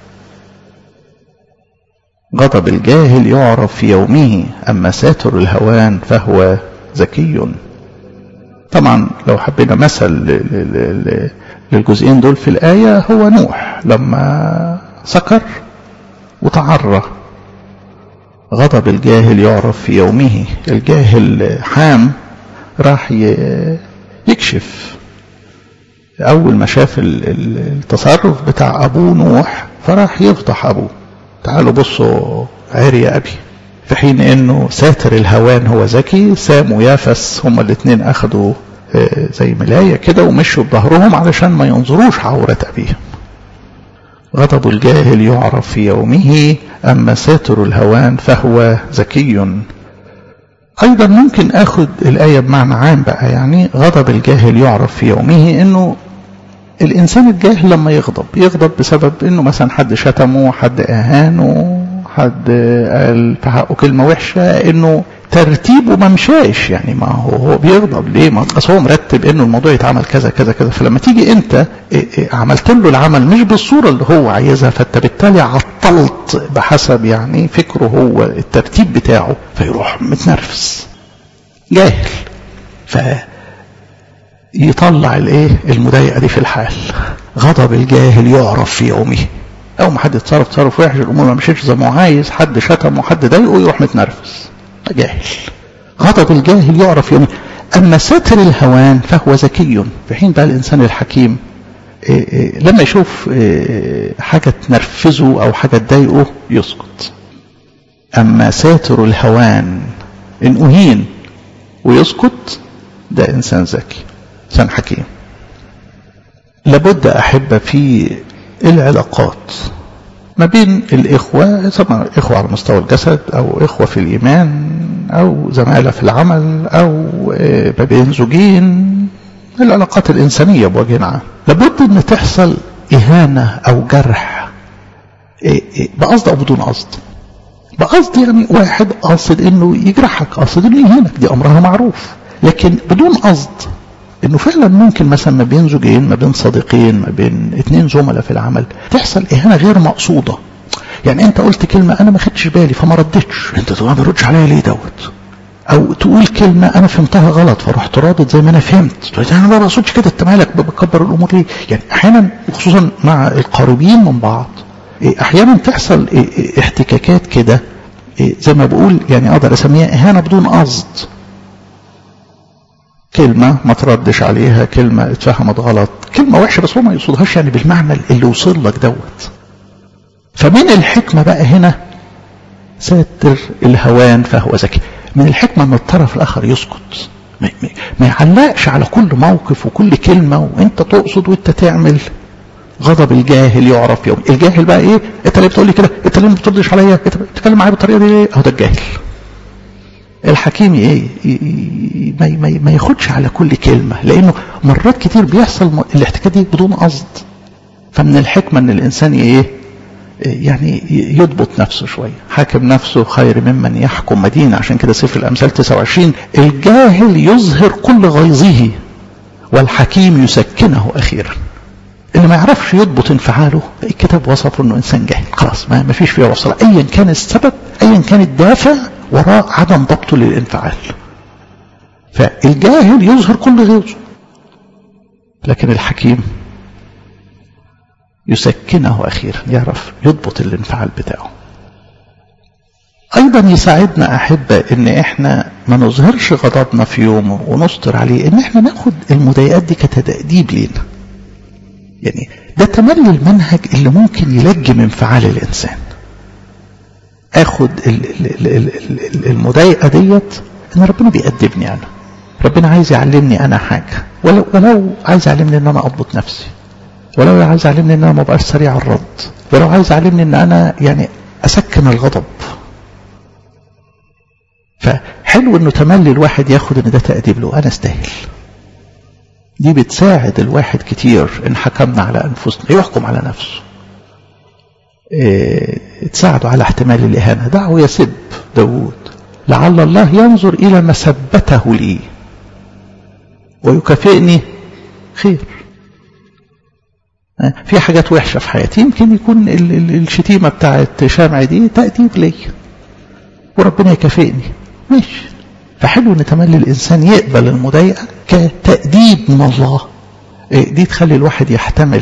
غضب الجاهل يعرف في يومه، أما ساتر الهوان فهو ذكي. طبعا لو حبينا مثل للجزئين دول في الآية هو نوح لما سكر وتعرى. غضب الجاهل يعرف في يومه. الجاهل حام راح يكشف، أول ما شاف التصرف بتاع أبوه نوح فراح يفضح أبوه، تعالوا بصوا عري يا أبي، في حين أنه ساتر الهوان هو ذكي. سام ويافس هما الاثنين أخدوا زي ملاية كده ومشوا بظهرهم علشان ما ينظروش عورة أبيهم. غضب الجاهل يعرف في يومه، أما ساتر الهوان فهو ذكي. أيضا ممكن أخذ الآية بمعنى عام بقى، يعني غضب الجاهل يعرف في يومه إنه الإنسان الجاهل لما يغضب يغضب بسبب إنه مثلا حد شتمه، حد أهانه، حد قال في حقه كلمة وحشة، إنه ترتيبه ما مشاش. يعني ما هو هو بيغضب ليه؟ ما اصل هو مرتب انه الموضوع يتعمل كذا كذا كذا، فلما تيجي انت عملت له العمل مش بالصوره اللي هو عايزها، فانت بالتالي عطلت بحسب يعني فكره هو الترتيب بتاعه، فيروح متنرفز جاهل. ف يطلع الايه المضايقه دي في الحال. غضب الجاهل يعرف في يومه. او ما حد يتصرف تصرف وحش، الامور ما مشيتش زي ما هو عايز، حد شتم وحد ضايقه يروح متنرفز، جاهل. غضب الجاهل يعرف يومه. اما ساتر الهوان فهو ذكي. في حين بقى الانسان الحكيم إيه إيه لما يشوف إيه حاجه تنرفزه او حاجه تضايقه يسكت. اما ساتر الهوان ان اهين ويسكت، ده انسان ذكي، انسان حكيم. لابد احب في العلاقات ما بين الاخوه، سواء اخوه على مستوى الجسد او اخوه في الايمان او زماله في العمل او ما بين زوجين، العلاقات الانسانيه بوجه عام، لابد ان تحصل اهانه او جرح بقصد او بدون قصد. بقصد يعني واحد قاصد انه يجرحك، قاصد انه يهينك، دي امرها معروف. لكن بدون قصد، انه فعلا ممكن مثلا ما بين زوجين، ما بين صديقين، ما بين اتنين زملاء في العمل تحصل اهانه غير مقصوده. يعني انت قلت كلمه انا ما خدتش بالي فما ردتش، انت ما بتردش عليا ليه دوت؟ او تقول كلمه انا فهمتها غلط فرحت رادد زي ما انا فهمت، انا ما بقصدش كده، انت مالك بكبر الامور ليه؟ يعني احيانا وخصوصا مع القريبين من بعض احيانا تحصل احتكاكات كده زي ما بقول، يعني اقدر اسميها اهانه بدون قصد. كلمه ما تردش عليها، كلمه اتفهمت غلط، كلمه وحشه بس هو ما يقصدهاش يعني بالمعنى اللي وصل لك دوت. فمن الحكمه بقى هنا ساتر الهوان فهو ذكي. من الحكمه ان الطرف الاخر يسكت، ما يعلقش على كل موقف وكل كلمه وانت تقصد وانت تعمل. غضب الجاهل يعرف يوم. الجاهل بقى ايه؟ انت اللي بتقول لي كده، انت اللي ما بتردش عليا، انت بتتكلم معايا بالطريقه دي ليه؟ اهو ده الجاهل. الحكيم ايه؟ ما ما ياخدش على كل كلمه، لانه مرات كتير بيحصل الاحتكاك دي بدون قصد. فمن الحكمه ان الانسان ايه؟ يعني يضبط نفسه شويه. حاكم نفسه خير ممن يحكم مدينه. عشان كده سفر الامثال تسعة وعشرين الجاهل يظهر كل غيظه والحكيم يسكنه اخيرا. اللي ما يعرفش يضبط انفعاله الكتاب وصفه انه انسان جاهل، خلاص ما فيش فيه وصله، ايا كان السبب، ايا كان الدافع وراء عدم ضبطه للانفعال. فالجاهل يظهر كل غيظه، لكن الحكيم يسكنه اخيرا، يعرف يضبط الانفعال بتاعه. ايضا يساعدنا احبه ان احنا ما نظهرش غضبنا في يومه ونستر عليه، ان احنا ناخد المضايقات دي كتأديب لينا. يعني ده تملي المنهج اللي ممكن يلجم انفعال الانسان. اخد المضايقه ديت ان ربنا بيأدبني انا، ربنا عايز يعلمني انا حاجه، ولو ولو عايز يعلمني ان انا اضبط نفسي، ولو عايز يعلمني ان انا ما بقاش سريع الرد، ولو عايز يعلمني ان انا يعني اسكن الغضب. فحلو انه تملي الواحد ياخد ان ده تأديب له، انا استاهل. دي بتساعد الواحد كتير ان حكمنا على انفسنا، يحكم على نفسه. إيه تساعده على احتمال الاهانه. دعوا يسب داود لعل الله ينظر الى مسبته لي ويكافئني خير. في حاجات وحشه في حياتي يمكن يكون الشتيمه بتاعت شامع دي تأديب لي وربنا يكافئني، ماشي. فحلو ان تملي الانسان يقبل المضايقه كتأديب من الله. دي تخلي الواحد يحتمل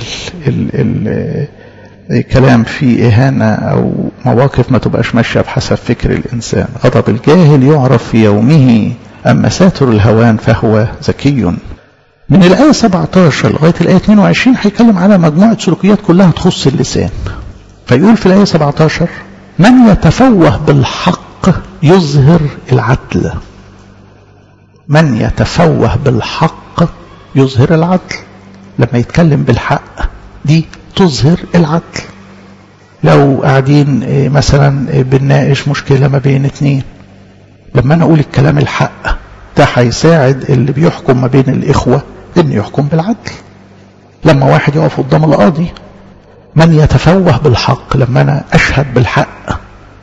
الكلام في اهانه او مواقف ما تبقاش ماشيه بحسب فكر الانسان. غضب الجاهل يعرف في يومه، اما ساتر الهوان فهو ذكي. من الايه سبعة عشر لغايه الايه اثنين وعشرين هيتكلم على مجموعه سلوكيات كلها تخص اللسان. فيقول في الايه سبعة عشر من يتفوه بالحق يظهر العدل. من يتفوه بالحق يظهر العدل. لما يتكلم بالحق دي تظهر العدل. لو قاعدين مثلا بنناقش مشكلة ما بين اتنين، لما انا اقول الكلام الحق ده هيساعد اللي بيحكم ما بين الاخوة ان يحكم بالعدل. لما واحد يقف قدام القاضي، من يتفوه بالحق، لما انا اشهد بالحق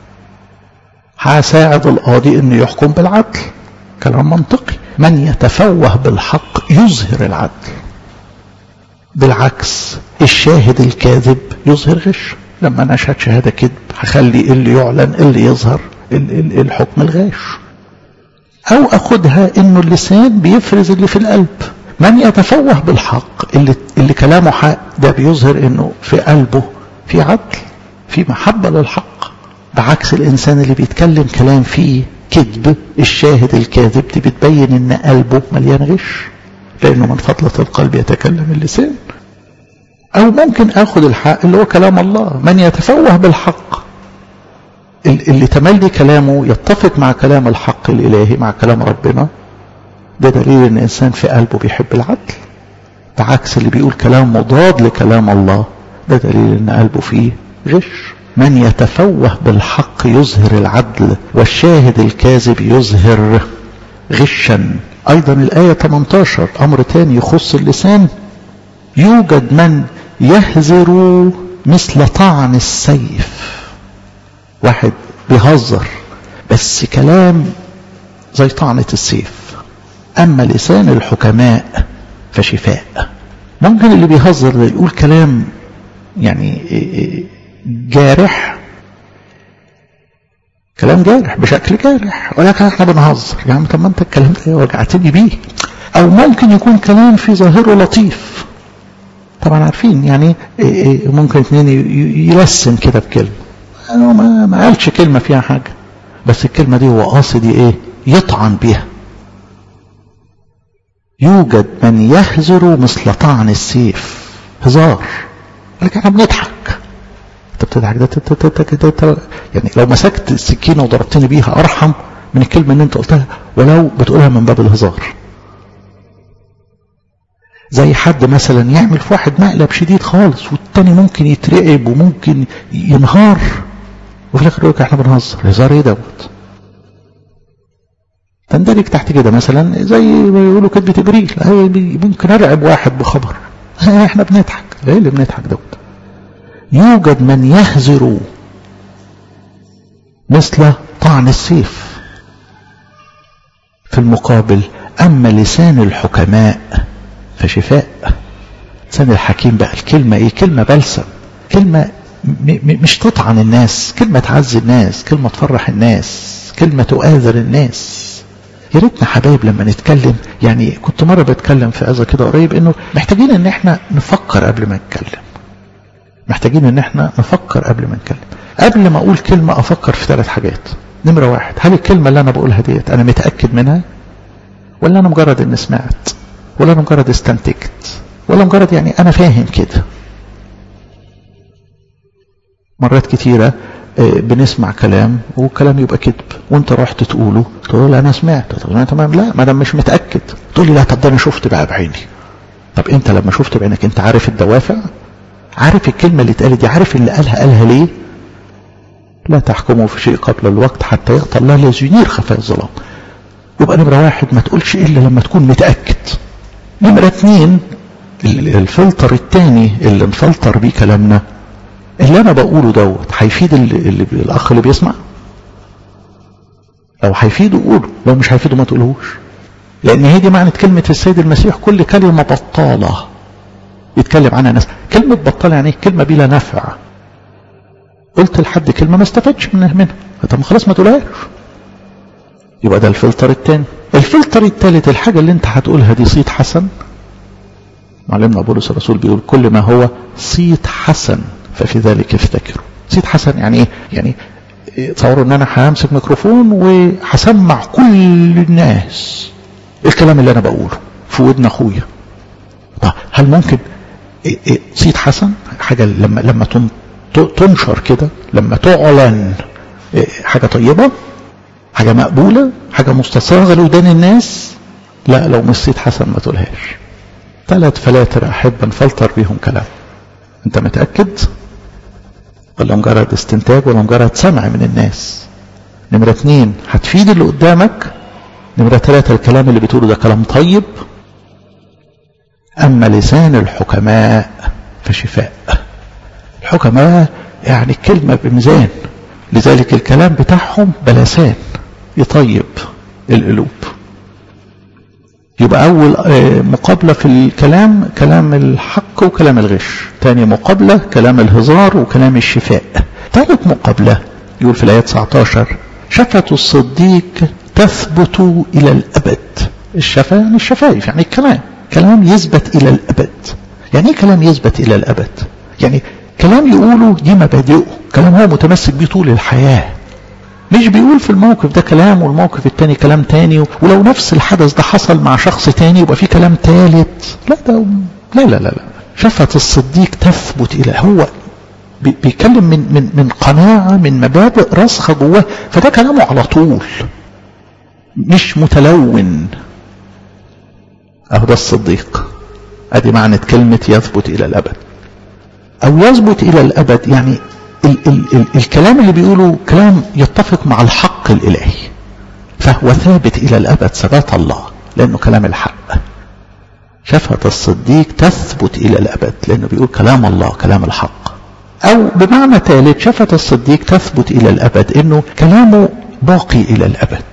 هساعد القاضي انه يحكم بالعدل. كلام منطقي. من يتفوه بالحق يظهر العدل. بالعكس الشاهد الكاذب يظهر غش. لما انا اشهد شهاده كذب هخلي اللي يعلن اللي يظهر الحكم الغاش. او اخدها انه اللسان بيفرز اللي في القلب. من يتفوه بالحق اللي, اللي كلامه حق ده بيظهر انه في قلبه في عدل، في محبة للحق، بعكس الانسان اللي بيتكلم كلام فيه كذب. الشاهد الكاذب دي بتبين ان قلبه مليان غش، لانه من فضلة القلب يتكلم اللسان. او ممكن اخد الحق اللي هو كلام الله. من يتفوه بالحق اللي تملي كلامه يتفق مع كلام الحق الالهي، مع كلام ربنا، ده دليل ان الانسان في قلبه بيحب العدل. بعكس اللي بيقول كلام مضاد لكلام الله، ده دليل ان قلبه فيه غش. من يتفوه بالحق يظهر العدل، والشاهد الكاذب يظهر غشا. ايضا الآية ثمانية عشر امر تاني يخص اللسان. يوجد من يهزر مثل طعن السيف. واحد بيهزر بس كلام زي طعنة السيف. اما لسان الحكماء فشفاء. ممكن اللي بيهزر ده يقول كلام يعني جارح، كلام جارح بشكل جارح، ولكن احنا بنهزر. يا عم طب ما انت الكلام ده وجعتني بيه. او ممكن يكون كلام في ظاهره لطيف. طبعا عارفين يعني ممكن اثنين يلسن كده بكلمه، ما ما قالش كلمه فيها حاجه، بس الكلمه دي هو قاصد ايه؟ يطعن بيها. يوجد من يهزر مثل طعن السيف. هزار، لكن احنا بنضحك. انت بتضحك ده يعني لو مسكت السكينه وضربتني بيها ارحم من الكلمه اللي انت قلتها، ولو بتقولها من باب الهزار. زي حد مثلا يعمل في واحد مقلب شديد خالص، والتاني ممكن يترعب وممكن ينهار، وفي الاخر يقول احنا بنهزر. هزار ايه دوت؟ تندرج تحت كده مثلا زي ما يقولوا كذبة ابريل. ممكن ارعب واحد بخبر، احنا بنضحك. ايه اللي بنضحك دوت؟ يوجد من يهزر مثل طعن السيف. في المقابل اما لسان الحكماء فشفاء. لسان الحكيم بقى الكلمة ايه؟ كلمة بلسم، كلمة مش تطعن الناس، كلمة تعزي الناس، كلمة تفرح الناس، كلمة تؤاذر الناس. يا ريتنا حبايب لما نتكلم، يعني كنت مرة بتكلم في أذى كده قريب انه محتاجين ان احنا نفكر قبل ما نتكلم. محتاجين ان احنا نفكر قبل ما نتكلم. قبل ما اقول كلمة افكر في ثلاث حاجات. نمرة واحد، هل الكلمة اللي انا بقولها ديت انا متأكد منها، ولا انا مجرد اني سمعت، ولا انا مجرد استنتجت، ولا مجرد يعني انا فاهم كده. مرات كتيرة بنسمع كلام والكلام يبقى كذب، وانت رحت تقوله تقول انا سمعت. طب انا تمام، لا ما دام مش متاكد تقول لي لا طب ده انا شفت بقى بعيني. طب انت لما شفت بعينك انت عارف الدوافع؟ عارف الكلمه اللي اتقالت دي؟ عارف اللي قالها قالها ليه؟ لا تحكموا في شيء قبل الوقت حتى يأتي الله الذي ينير خفايا الظلام. يبقى نمره واحد ما تقولش الا لما تكون متاكد. نمره اثنين، الفلتر الثاني اللي نفلتر بيه كلامنا، اللي انا بقوله دوت هيفيد اللي اللي الاخ اللي بيسمع؟ لو هيفيده قوله، لو مش هيفيده ما تقولهوش. لان هي دي معنى كلمة السيد المسيح: كل كلمة بطالة يتكلم عنها ناس. كلمة بطالة يعني كلمة بلا نفع. قلت لحد كلمة ما استفادش منها منها طب خلاص ما تقولهاش. يبقى ده الفلتر الثاني. الفلتر الثالث، الحاجة اللي انت هتقولها دي صيت حسن. معلمنا بولس الرسول بيقول كل ما هو صيت حسن ففي ذلك افتكروا. صيت حسن يعني ايه؟ يعني تصوروا ان انا همسك ميكروفون وهسمع كل الناس الكلام اللي انا بقوله في ودن اخويا. طب هل ممكن إيه إيه صيت حسن حاجه لما لما تنشر كده، لما تعلن إيه حاجه طيبه، حاجه مقبوله، حاجه مستصاغه لودان الناس؟ لا، لو مش صيت حسن ما تقولهاش. ثلاث فلاتر احب نفلتر بيهم كلام. انت متاكد ولا مجرد استنتاج ولا مجرد سمع من الناس؟ نمرة اثنين، هتفيد اللي قدامك. نمرة ثلاثة، الكلام اللي بتقوله ده كلام طيب. اما لسان الحكماء فشفاء. الحكماء يعني الكلمة بميزان، لذلك الكلام بتاعهم بلسان يطيب القلوب. يبقى اول مقابلة في الكلام كلام الحق وكلام الغش. تاني مقابلة كلام الهزار وكلام الشفاء. ثالث مقابلة يقول في الآية تسعة عشر: شفة الصديق تثبت إلى الأبد. الشفاء يعني الشفايف، يعني الكلام كلام يثبت إلى الأبد. يعني ايه كلام يثبت إلى الأبد؟ يعني كلام يقوله دي مبادئه، كلام هو متمسك بيه طول الحياة، مش بيقول في الموقف ده كلام والموقف التاني كلام تاني، ولو نفس الحدث ده حصل مع شخص تاني يبقى فيه كلام تالت. لا ده لا لا لا لا شفة الصديق تثبت إلى، هو بيتكلم من من من قناعة، من مبادئ راسخة جواه، فده كلامه على طول مش متلون. اهو ده الصديق، ادي معنى كلمة يثبت الى الابد او يثبت الى الابد. يعني ال ال ال الكلام اللي بيقوله كلام يتفق مع الحق الالهي، فهو ثابت الى الابد ثبات الله لانه كلام الحق. شفة الصديق تثبت الى الابد لانه بيقول كلام الله كلام الحق. او بمعنى ثالث شفة الصديق تثبت الى الابد انه كلامه باقي الى الابد،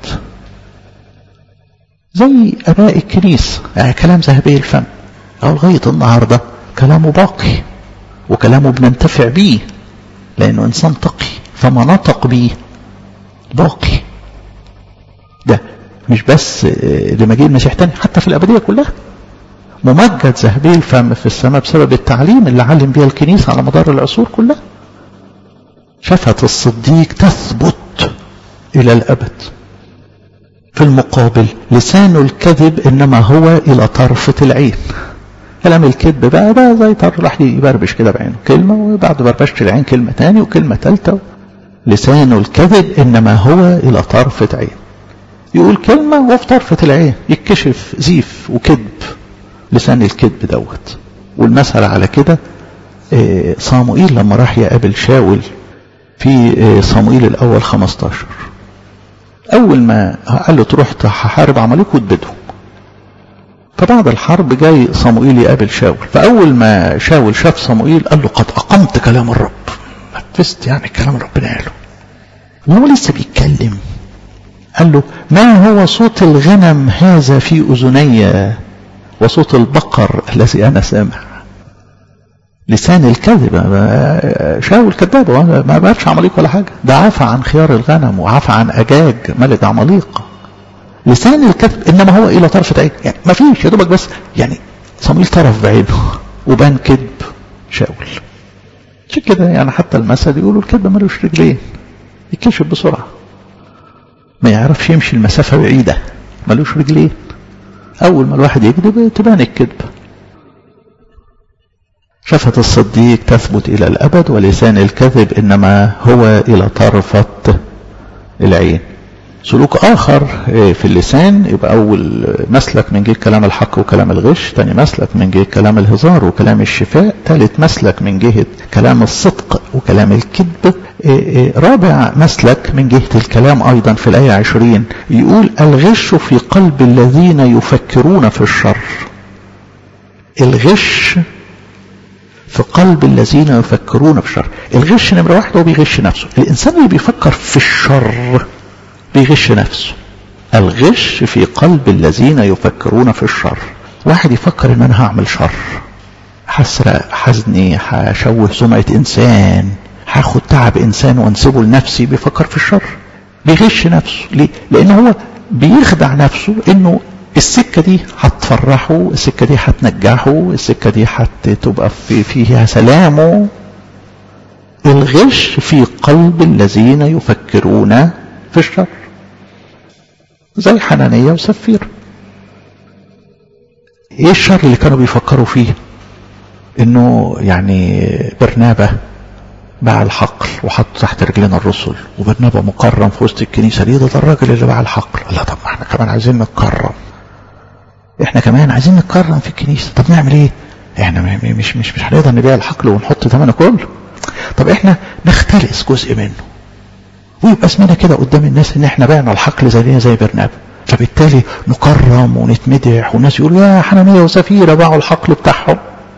زي اباء الكنيسة، يعني كلام ذهبي الفم او لغاية النهاردة كلامه باقي، وكلامه بننتفع بيه لانه انسان تقي، فما نطق بيه باقي. ده مش بس لمجيء المسيح تاني، حتى في الابدية كلها ممجد ذهبي الفم في السماء بسبب التعليم اللي علم بيها الكنيسة على مدار العصور كلها. شفة الصديق تثبت الى الابد. في المقابل لسان الكذب انما هو الى طرفة العين. كلام الكذب بقى ده زي طرف راح يبربش كده بعينه كلمة، وبعد بربشة العين كلمة تاني وكلمة تالتة. لسان الكذب انما هو الى طرفة عين، يقول كلمة وفي طرفة العين يكشف زيف وكذب. لسان الكذب دوت. والمثل على كده صاموئيل لما راح يقابل شاول في صاموئيل الاول خمستاشر، اول ما قال له تروح تحارب عماليق وتبيدهم، فبعد الحرب جاي صاموئيل يقابل شاول، فاول ما شاول شاف صاموئيل قال له قد اقمت كلام الرب. نفذت يعني كلام ربنا قاله، وهو لسه بيتكلم قال له ما هو صوت الغنم هذا في اذني وصوت البقر الذي انا سامع. لسان الكذب. شاول كذاب ما بقاش عماليق ولا حاجه، ده عفى عن خيار الغنم وعفى عن اجاج ملك عماليق. لسان الكذب انما هو الى طرفة عين، يعني ما فيش يا دوبك بس يعني صموئيل طرف بعينه وبان كذب شاول. عشان كده يعني حتى المثل يقولوا الكذب ملوش رجلين، يكشف بسرعه، ما يعرفش يمشي المسافه بعيده، ملوش رجلين. اول ما الواحد يكذب تبان الكذب. شفة الصديق تثبت الى الابد، ولسان الكذب انما هو الى طرفة العين. سلوك اخر في اللسان يبقى اول مسلك من جهة كلام الحق وكلام الغش، ثاني مسلك من جهة كلام الهزار وكلام الشفاء، ثالث مسلك من جهة كلام الصدق وكلام الكذب، رابع مسلك من جهة الكلام ايضا في الايه عشرين يقول الغش في قلب الذين يفكرون في الشر. الغش في قلب الذين يفكرون في الشر. الغش نمرة واحد هو بيغش نفسه. الانسان اللي بيفكر في الشر بيغش نفسه. الغش في قلب الذين يفكرون في الشر. واحد يفكر ان انا هعمل شر، هسرق، هزني، هشوه سمعة انسان، هاخد تعب انسان وانسبه لنفسي، بيفكر في الشر، بيغش نفسه. ليه؟ لانه هو بيخدع نفسه انه السكة دي هتفرحه، السكة دي هتنجحه، السكة دي هتبقى في فيها سلامه. الغش في قلب الذين يفكرون في الشر، زي حنانية وسفير. ايه الشر اللي كانوا بيفكروا فيه؟ انه يعني برنابة باع الحقل وحط تحت رجلنا الرسل، وبرنابة مكرم في وسط الكنيسة. ليه؟ ده الراجل اللي باع الحقل. لا طب ما احنا كمان عايزين نتكرم، احنا كمان عايزين نتكرم في الكنيسة. طب نعمل ايه؟ احنا مش مش مش هنقدر نبيع الحقل ونحط ثمنه كله. طب احنا نختلس جزء منه ويبقى اسمنا كده قدام الناس ان احنا بعنا الحقل زينا زي برنابة، فبالتالي نكرم ونتمدح والناس يقولوا يا حنانية وسفيرة باعوا الحقل بتاعهم.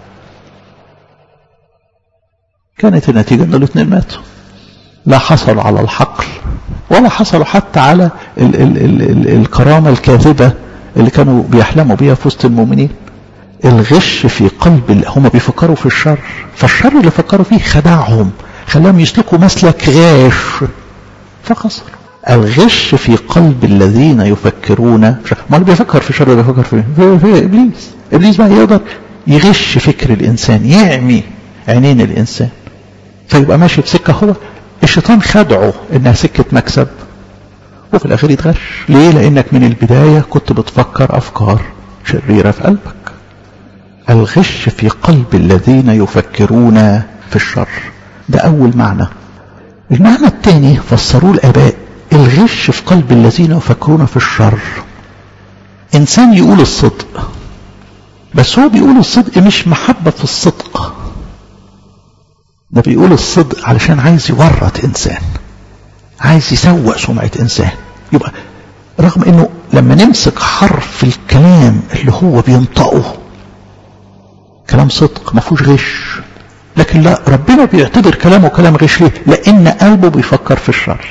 كانت النتيجة ان الاثنين ماتوا، لا حصلوا على الحقل ولا حصلوا حتى على ال ال ال ال الكرامة الكاذبة اللي كانوا بيحلموا بيها في وسط المؤمنين. الغش في قلب، هم بيفكروا في الشر، فالشر اللي فكروا فيه خدعهم، خلاهم يسلكوا مسلك غاش فخسر. الغش في قلب الذين يفكرون، ما اللي بيفكر في الشر بيفكر في, في, في ابليس. ابليس بقى يقدر يغش فكر الانسان، يعمي عينين الانسان، فيبقى ماشي بسكه هو الشيطان خدعه انها سكه مكسب، وفي الاخر يتغش. ليه؟ لانك من البدايه كنت بتفكر افكار شريره في قلبك. الغش في قلب الذين يفكرون في الشر، ده اول معنى. المعنى الثاني فسروه الاباء، الغش في قلب الذين يفكرون في الشر، انسان يقول الصدق بس هو بيقول الصدق مش محبة في الصدق، ده بيقول الصدق علشان عايز يورط انسان، عايز يسوء سمعة انسان. يبقى رغم انه لما نمسك حرف الكلام اللي هو بينطقه كلام صدق ما فيهوش غش، لكن لا، ربنا بيعتبر كلامه كلام غش. ليه؟ لان قلبه بيفكر في الشر.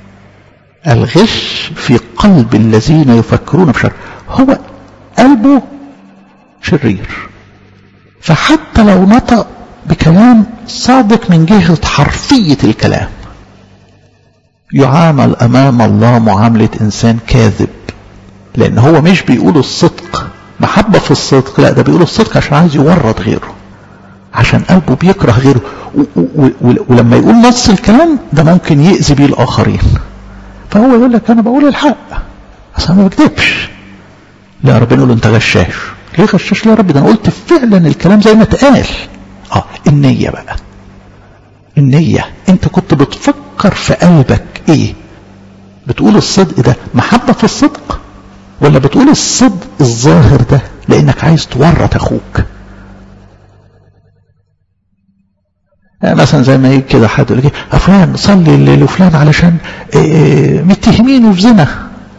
الغش في قلب الذين يفكرون في الشر، هو قلبه شرير، فحتى لو نطق بكلام صادق من جهة حرفية الكلام يعامل امام الله معاملة انسان كاذب، لان هو مش بيقول الصدق محبة في الصدق، لا ده بيقول الصدق عشان عايز يورط غيره، عشان قلبه بيكره غيره، ولما يقول نص الكلام ده ممكن يأذي بيه الآخرين، فهو يقول لك أنا بقول الحق بس أنا ما بكذبش. لا، ربنا يقول له أنت غشاش. ليه غشاش؟ ليه يا رب؟ ده أنا قلت فعلا الكلام زي ما اتقال. آه النية بقى، النية أنت كنت بتفكر في قلبك إيه؟ بتقول الصدق ده محبة في الصدق، ولا بتقول الصدق الظاهر ده لأنك عايز تورط أخوك؟ يعني مثلا زي ما يجي كده حد يقول لك فلان صلي لفلان علشان متهمينه في زنا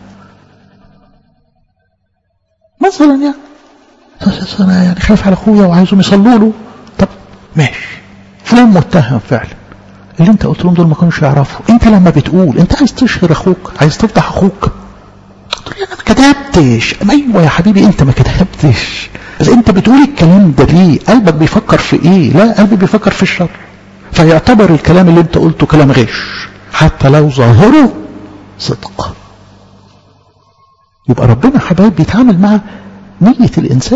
مثلا، يعني انا يعني خايف على اخويا وعايزهم يصلوا له. طب ماشي، فلان متهم فعلا، اللي انت قلت لهم دول ما كانوش يعرفوا. انت لما بتقول انت عايز تشهر اخوك، عايز تفضح اخوك، تقول لي انا ما كذبتش. ايوه يا حبيبي انت ما كذبتش، بس انت بتقول الكلام ده ليه؟ قلبك بيفكر في ايه؟ لا، قلبي بيفكر في الشر، فيعتبر الكلام اللي انت قلته كلام غش حتى لو ظاهره صدق. يبقى ربنا حبايب بيتعامل مع نية الانسان.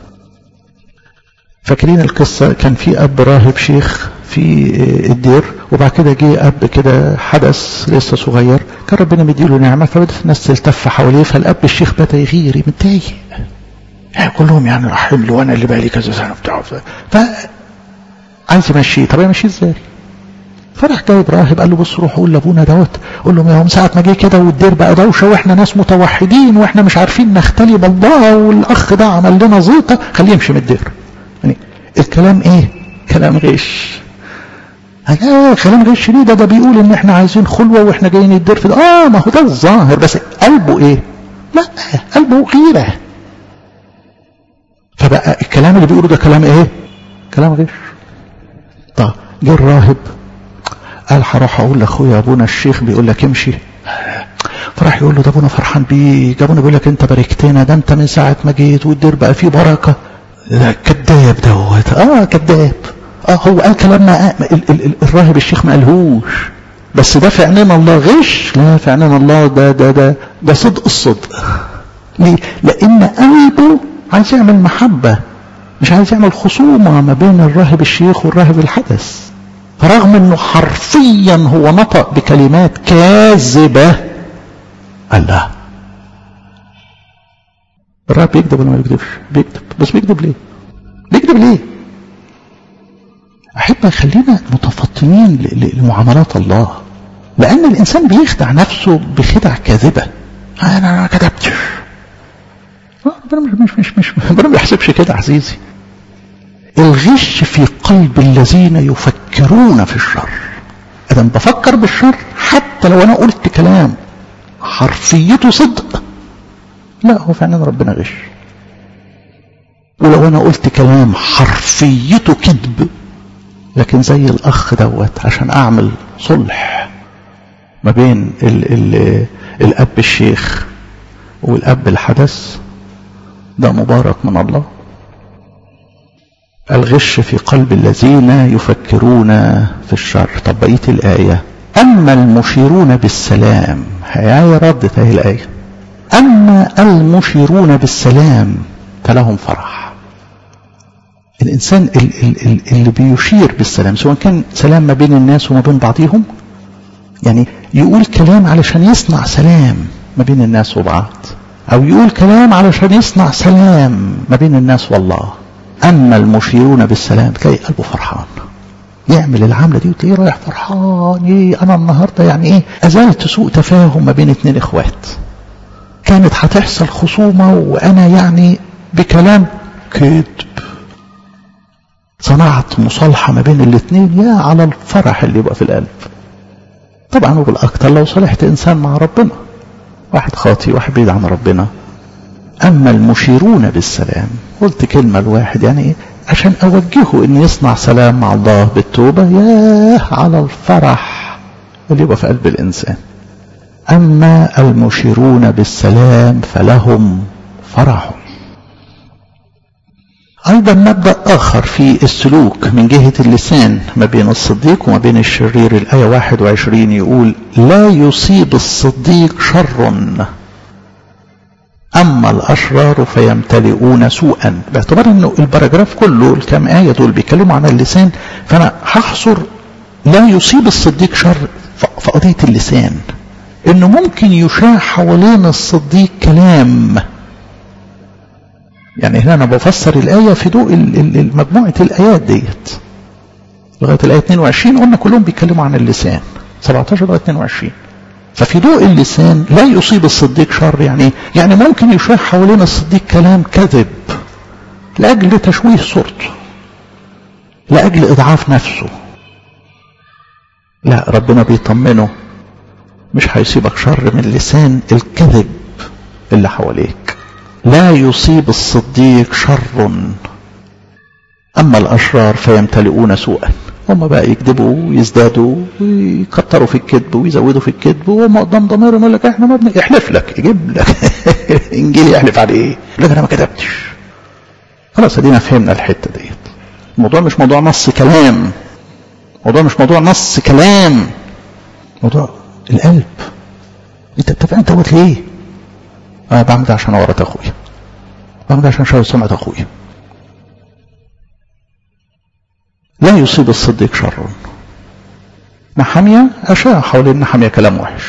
فاكرين القصة؟ كان في اب راهب شيخ في الدير، وبعد كده جه اب كده حدث لسه صغير، كان ربنا مديله نعمة، فبدأت الناس تلتف حواليه، فالاب الشيخ بدأ يغير متضايق، يعني كلهم يعني رايحين له وانا اللي بقى لي كذا سنة بتاع، ف عايز يمشيه. طب يمشيه ازاي؟ فراح جايب راهب قال له بص روح قول لابونا دوت، قول له يوم ساعه ما جه كده والدير بقى دوشه واحنا ناس متوحدين واحنا مش عارفين نختلي بالله، والاخ ده عمل لنا زيطه، خليه يمشي من الدير. يعني الكلام ايه؟ كلام غش. اه كلام غش ليه؟ ده ده بيقول ان احنا عايزين خلوه واحنا جايين الدير في ده. اه ما هو ده الظاهر، بس قلبه ايه؟ لا، قلبه غيره. فبقى الكلام اللي بيقوله ده كلام ايه؟ كلام غش. طب جه الراهب قال هروح اقول لاخويا ابونا الشيخ بيقول لك امشي، فراح يقول له ده ابونا فرحان بيك، ابونا بيقول لك انت باركتنا، ده انت من ساعه ما جيت والدير بقى فيه بركه. ده كذاب دوت. اه كذاب. اه هو قال كلام ما ال ال ال الراهب الشيخ ما قالهوش، بس ده في عيننا الله غش. لا، في عيننا الله ده ده ده ده صدق الصدق. ليه؟ لان قلبه عايز يعمل محبه، مش عايز يعمل خصومة ما بين الراهب الشيخ والراهب الحدث. فرغم انه حرفيا هو نطق بكلمات كاذبة، قال لا. الراهب بيكذب ولا ما بيكذبش؟ بيكذب. بس بيكذب ليه؟ بيكذب ليه؟ احب خلينا متفطنين لمعاملات الله، لان الانسان بيخدع نفسه بخدع كاذبة. انا ما كذبتش. ربنا مش مش مش ربنا ما بيحسبش كده عزيزي. الغش في قلب الذين يفكرون في الشر. اذا بفكر بالشر حتى لو انا قلت كلام حرفيته صدق، لا هو فعلا ربنا غش. ولو انا قلت كلام حرفيته كذب، لكن زي الاخ دوت عشان اعمل صلح ما بين ال ال الاب الشيخ والاب الحدث، ده مبارك من الله. الغش في قلب الذين يفكرون في الشر. طب بقية الآية، أما المشيرون بالسلام، هي ردت هذه الآية، أما المشيرون بالسلام فلهم فرح. الإنسان اللي بيشير بالسلام، سواء كان سلام ما بين الناس وما بين بعضهم، يعني يقول كلام علشان يصنع سلام ما بين الناس وبعض، أو يقول كلام علشان يصنع سلام ما بين الناس والله. أما المشيرون بالسلام تلاقي قلبه فرحان، يعمل العملة دي وتلاقيه رايح فرحان. ايه أنا النهاردة يعني ايه أزلت سوء تفاهم ما بين اتنين إخوات، كانت هتحصل خصومة وأنا يعني بكلام كذب صنعت مصالحة ما بين الاتنين. يا على الفرح اللي يبقى في القلب. طبعا وبالأكتر لو صالحت إنسان مع ربنا، واحد خاطي واحد بعيد عن ربنا. أما المشيرون بالسلام، قلت كلمة الواحد يعني إيه عشان أوجهه إن يصنع سلام مع الله بالتوبة، ياه على الفرح اللي يبقى في قلب الإنسان. أما المشيرون بالسلام فلهم فرح. أيضا مبدأ آخر في السلوك من جهة اللسان ما بين الصديق وما بين الشرير. الآية واحد وعشرين يقول لا يصيب الصديق شر أما الأشرار فيمتلئون سوءا. باعتبار أنه البراجراف كله الكام آية دول بيتكلموا عن اللسان، فأنا هحصر لا يصيب الصديق شر في قضية اللسان، أنه ممكن يشاع حوالين الصديق كلام. يعني هنا أنا بفسر الآية في ضوء مجموعة الآيات ديت لغاية الآية اثنين وعشرين، قلنا كلهم بيتكلموا عن اللسان سبعة عشر لغاية اثنين وعشرين. ففي ضوء اللسان لا يصيب الصديق شر، يعني يعني ممكن يشاع حوالين الصديق كلام كذب لأجل تشويه صورته، لأجل إضعاف نفسه. لا، ربنا بيطمنه مش هيصيبك شر من لسان الكذب اللي حواليك. لا يصيب الصديق شر أما الأشرار فيمتلئون سوءا. هم بقى يكذبوا ويزدادوا ويكتروا في الكذب ويزودوا في الكذب، وهم قدام ضميرهم يقول لك احنا ما بن يحلف لك يجيب لك انجيل يحلف عليه ايه؟ يقول لك انا ما كذبتش. خلاص ادينا فهمنا الحته ديت. الموضوع مش موضوع نص كلام، الموضوع مش موضوع نص كلام، موضوع القلب. انت بتفهم انت قلت ليه؟ انا بعمل ده عشان اورط اخويا، بعمل ده عشان شاوي سمعه اخويا. لا يصيب الصديق شر. نحمية أشاع حوالين نحمية كلام وحش.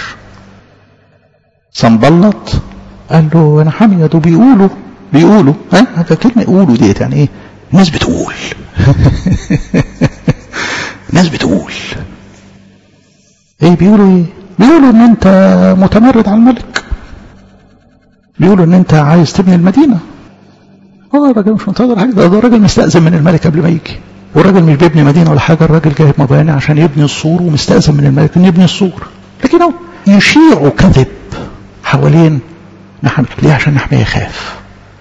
سنبلط قال له نحمية دول بيقولوا بيقولوا ها هذا كلمة يقولوا ديت يعني ايه؟ الناس بتقول الناس بتقول ايه؟ بيقولوا ايه؟ بيقولوا ان انت متمرد على الملك، بيقولوا ان انت عايز تبني المدينة. اه الراجل مش منتظر حاجة، ده الراجل مستأذن من الملك قبل ما يجي، والراجل مش بيبني مدينة ولا حاجة، الراجل جايب مباني عشان يبني السور ومستأذن من الملك ان يبني السور. لكن هو يشيعوا كذب حوالين نحمية. ليه؟ عشان نحمية يخاف.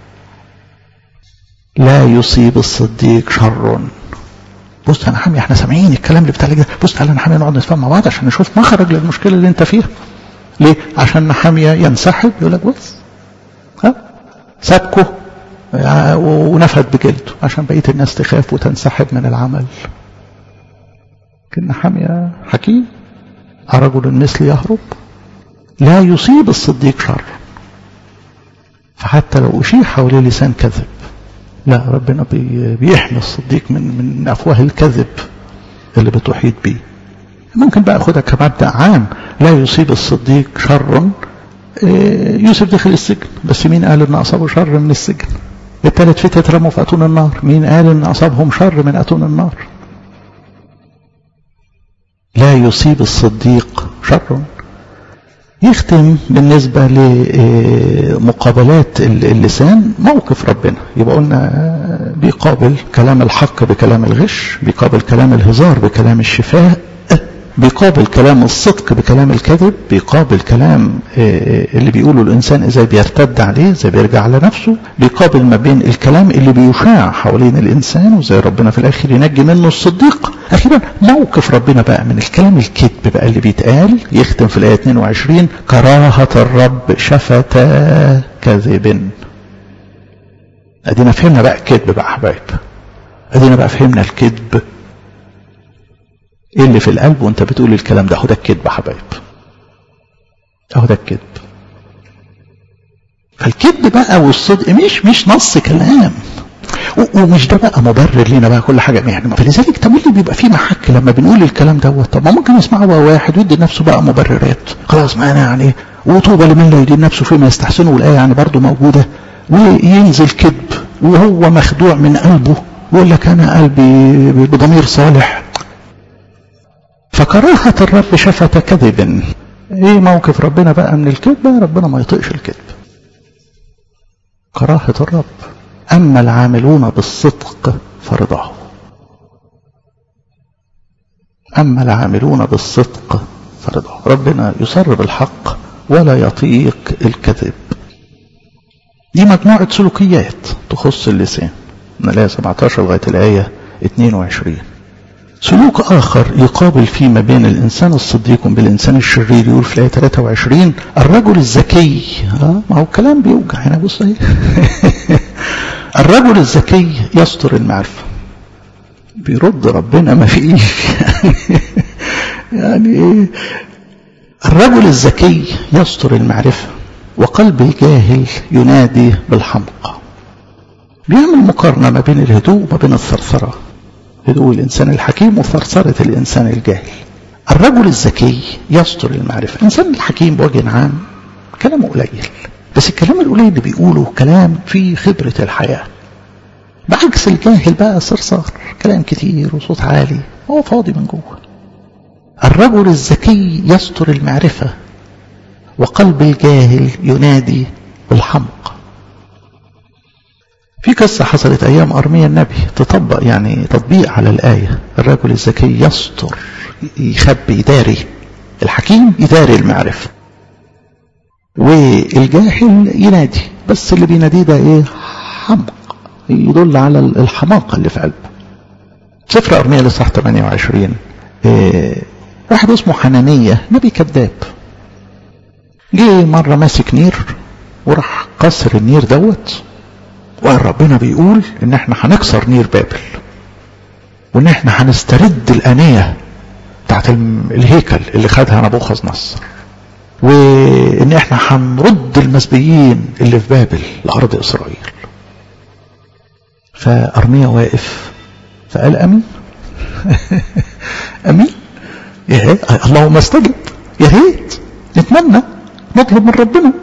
لا يصيب الصديق شر. بص يا نحمية احنا سامعين الكلام اللي بتاع ده، بص تعالى نحمية نقعد نتفاهم مع بعض عشان نشوف مخرج للمشكلة اللي انت فيها. ليه؟ عشان نحمية ينسحب يقول لك بص ها سابكه ونفد بجلده عشان بقية الناس تخاف وتنسحب من العمل. لكن نحمية حكيم، رجل مثل يهرب. لا يصيب الصديق شر. فحتى لو أشيع حواليه لسان كذب، لا ربنا بيحمي الصديق من من أفواه الكذب اللي بتحيط به. ممكن بقى أخدها كمبدأ عام، لا يصيب الصديق شر. يوسف دخل السجن، بس مين قال ان اصابه شر من السجن؟ الثلاث فتية رموا في اتون النار، مين قال ان اصابهم شر من اتون النار؟ لا يصيب الصديق شر. يختم بالنسبة لمقابلات اللسان موقف ربنا. يبقى قلنا بيقابل كلام الحق بكلام الغش، بيقابل كلام الهزار بكلام الشفاء، بيقابل كلام الصدق بكلام الكذب، بيقابل كلام اللي بيقوله الإنسان إذا بيرتد عليه إذا بيرجع على نفسه، بيقابل ما بين الكلام اللي بيشاع حوالين الإنسان وزي ربنا في الآخر ينجي منه الصديق. أخيرا موقف ربنا بقى من الكلام الكذب بقى اللي بيتقال. يختم في الآية اثنين وعشرين كراهة الرب شفتا كذب. أدينا فهمنا بقى الكذب بقى حبايب، أدينا بقى فهمنا الكذب ايه اللي في القلب وانت بتقول الكلام ده. اهو ده الكذب حبايب، اهو ده الكذب. فالكذب بقى والصدق مش مش نص كلام، ومش ده بقى مبرر لينا بقى كل حاجة يعني. فلذلك تملي بيبقى في محك لما بنقول الكلام دوت. طب ما ممكن يسمعه بقى واحد ويدي نفسه بقى مبررات، خلاص ما انا يعني وطوبى لمن لا يدين نفسه فيما يستحسنه، والآية يعني برضو موجودة، وينزل كذب وهو مخدوع من قلبه ويقول لك انا قلبي بضمير صالح. فكراهة الرب شفة كذب. ايه موقف ربنا بقى من الكذب؟ ربنا ما يطيقش الكذب. كراهة الرب. أما العاملون بالصدق فرضاه. أما العاملون بالصدق فرضاه. ربنا يصر بالحق ولا يطيق الكذب. دي مجموعة سلوكيات تخص اللسان من الآية سبعة عشر لغاية الآية اثنين وعشرين. سلوك آخر يقابل فيه ما بين الإنسان الصديق بالإنسان الشرير، يقول في الآية ثلاثة وعشرين الرجل الذكي. اه ما هو الكلام بيوجع هنا، بص اهي. الرجل الذكي يستر المعرفة. بيرد ربنا ما فيش يعني. يعني ايه؟ الرجل الذكي يستر المعرفة وقلب الجاهل ينادي بالحمق. بيعمل مقارنة ما بين الهدوء وما بين الثرثرة. هدوء الإنسان الحكيم وثرثرة الإنسان الجاهل. الرجل الذكي يستر المعرفة. الإنسان الحكيم بوجه عام كلامه قليل، بس الكلام القليل اللي بيقوله كلام فيه خبرة الحياة. بعكس الجاهل بقى صرصار، كلام كتير وصوت عالي، هو فاضي من جوه. الرجل الذكي يستر المعرفة وقلب الجاهل ينادي بالحمق. في قصة حصلت أيام أرميا النبي تطبق يعني تطبيق على الآية. الرجل الذكي يستر، يخبي، يداري. الحكيم يداري المعرفة، والجاهل ينادي، بس اللي بيناديه ده ايه؟ حمق، يدل على الحماقة اللي في قلبه. سفر أرميا لصح ثمانية وعشرين. إيه واحد اسمه حنانية نبي كذاب، جه مرة ماسك نير وراح كسر النير دوت، وقال ربنا بيقول ان احنا هنكسر نير بابل، وان احنا هنسترد الآنية بتاعت الهيكل اللي خدها نبوخذ نصر، وان احنا هنرد المسبيين اللي في بابل لأرض إسرائيل. فأرميا واقف فقال امين. امين، يا اللهم استجب، يا ريت نتمنى نطلب من ربنا.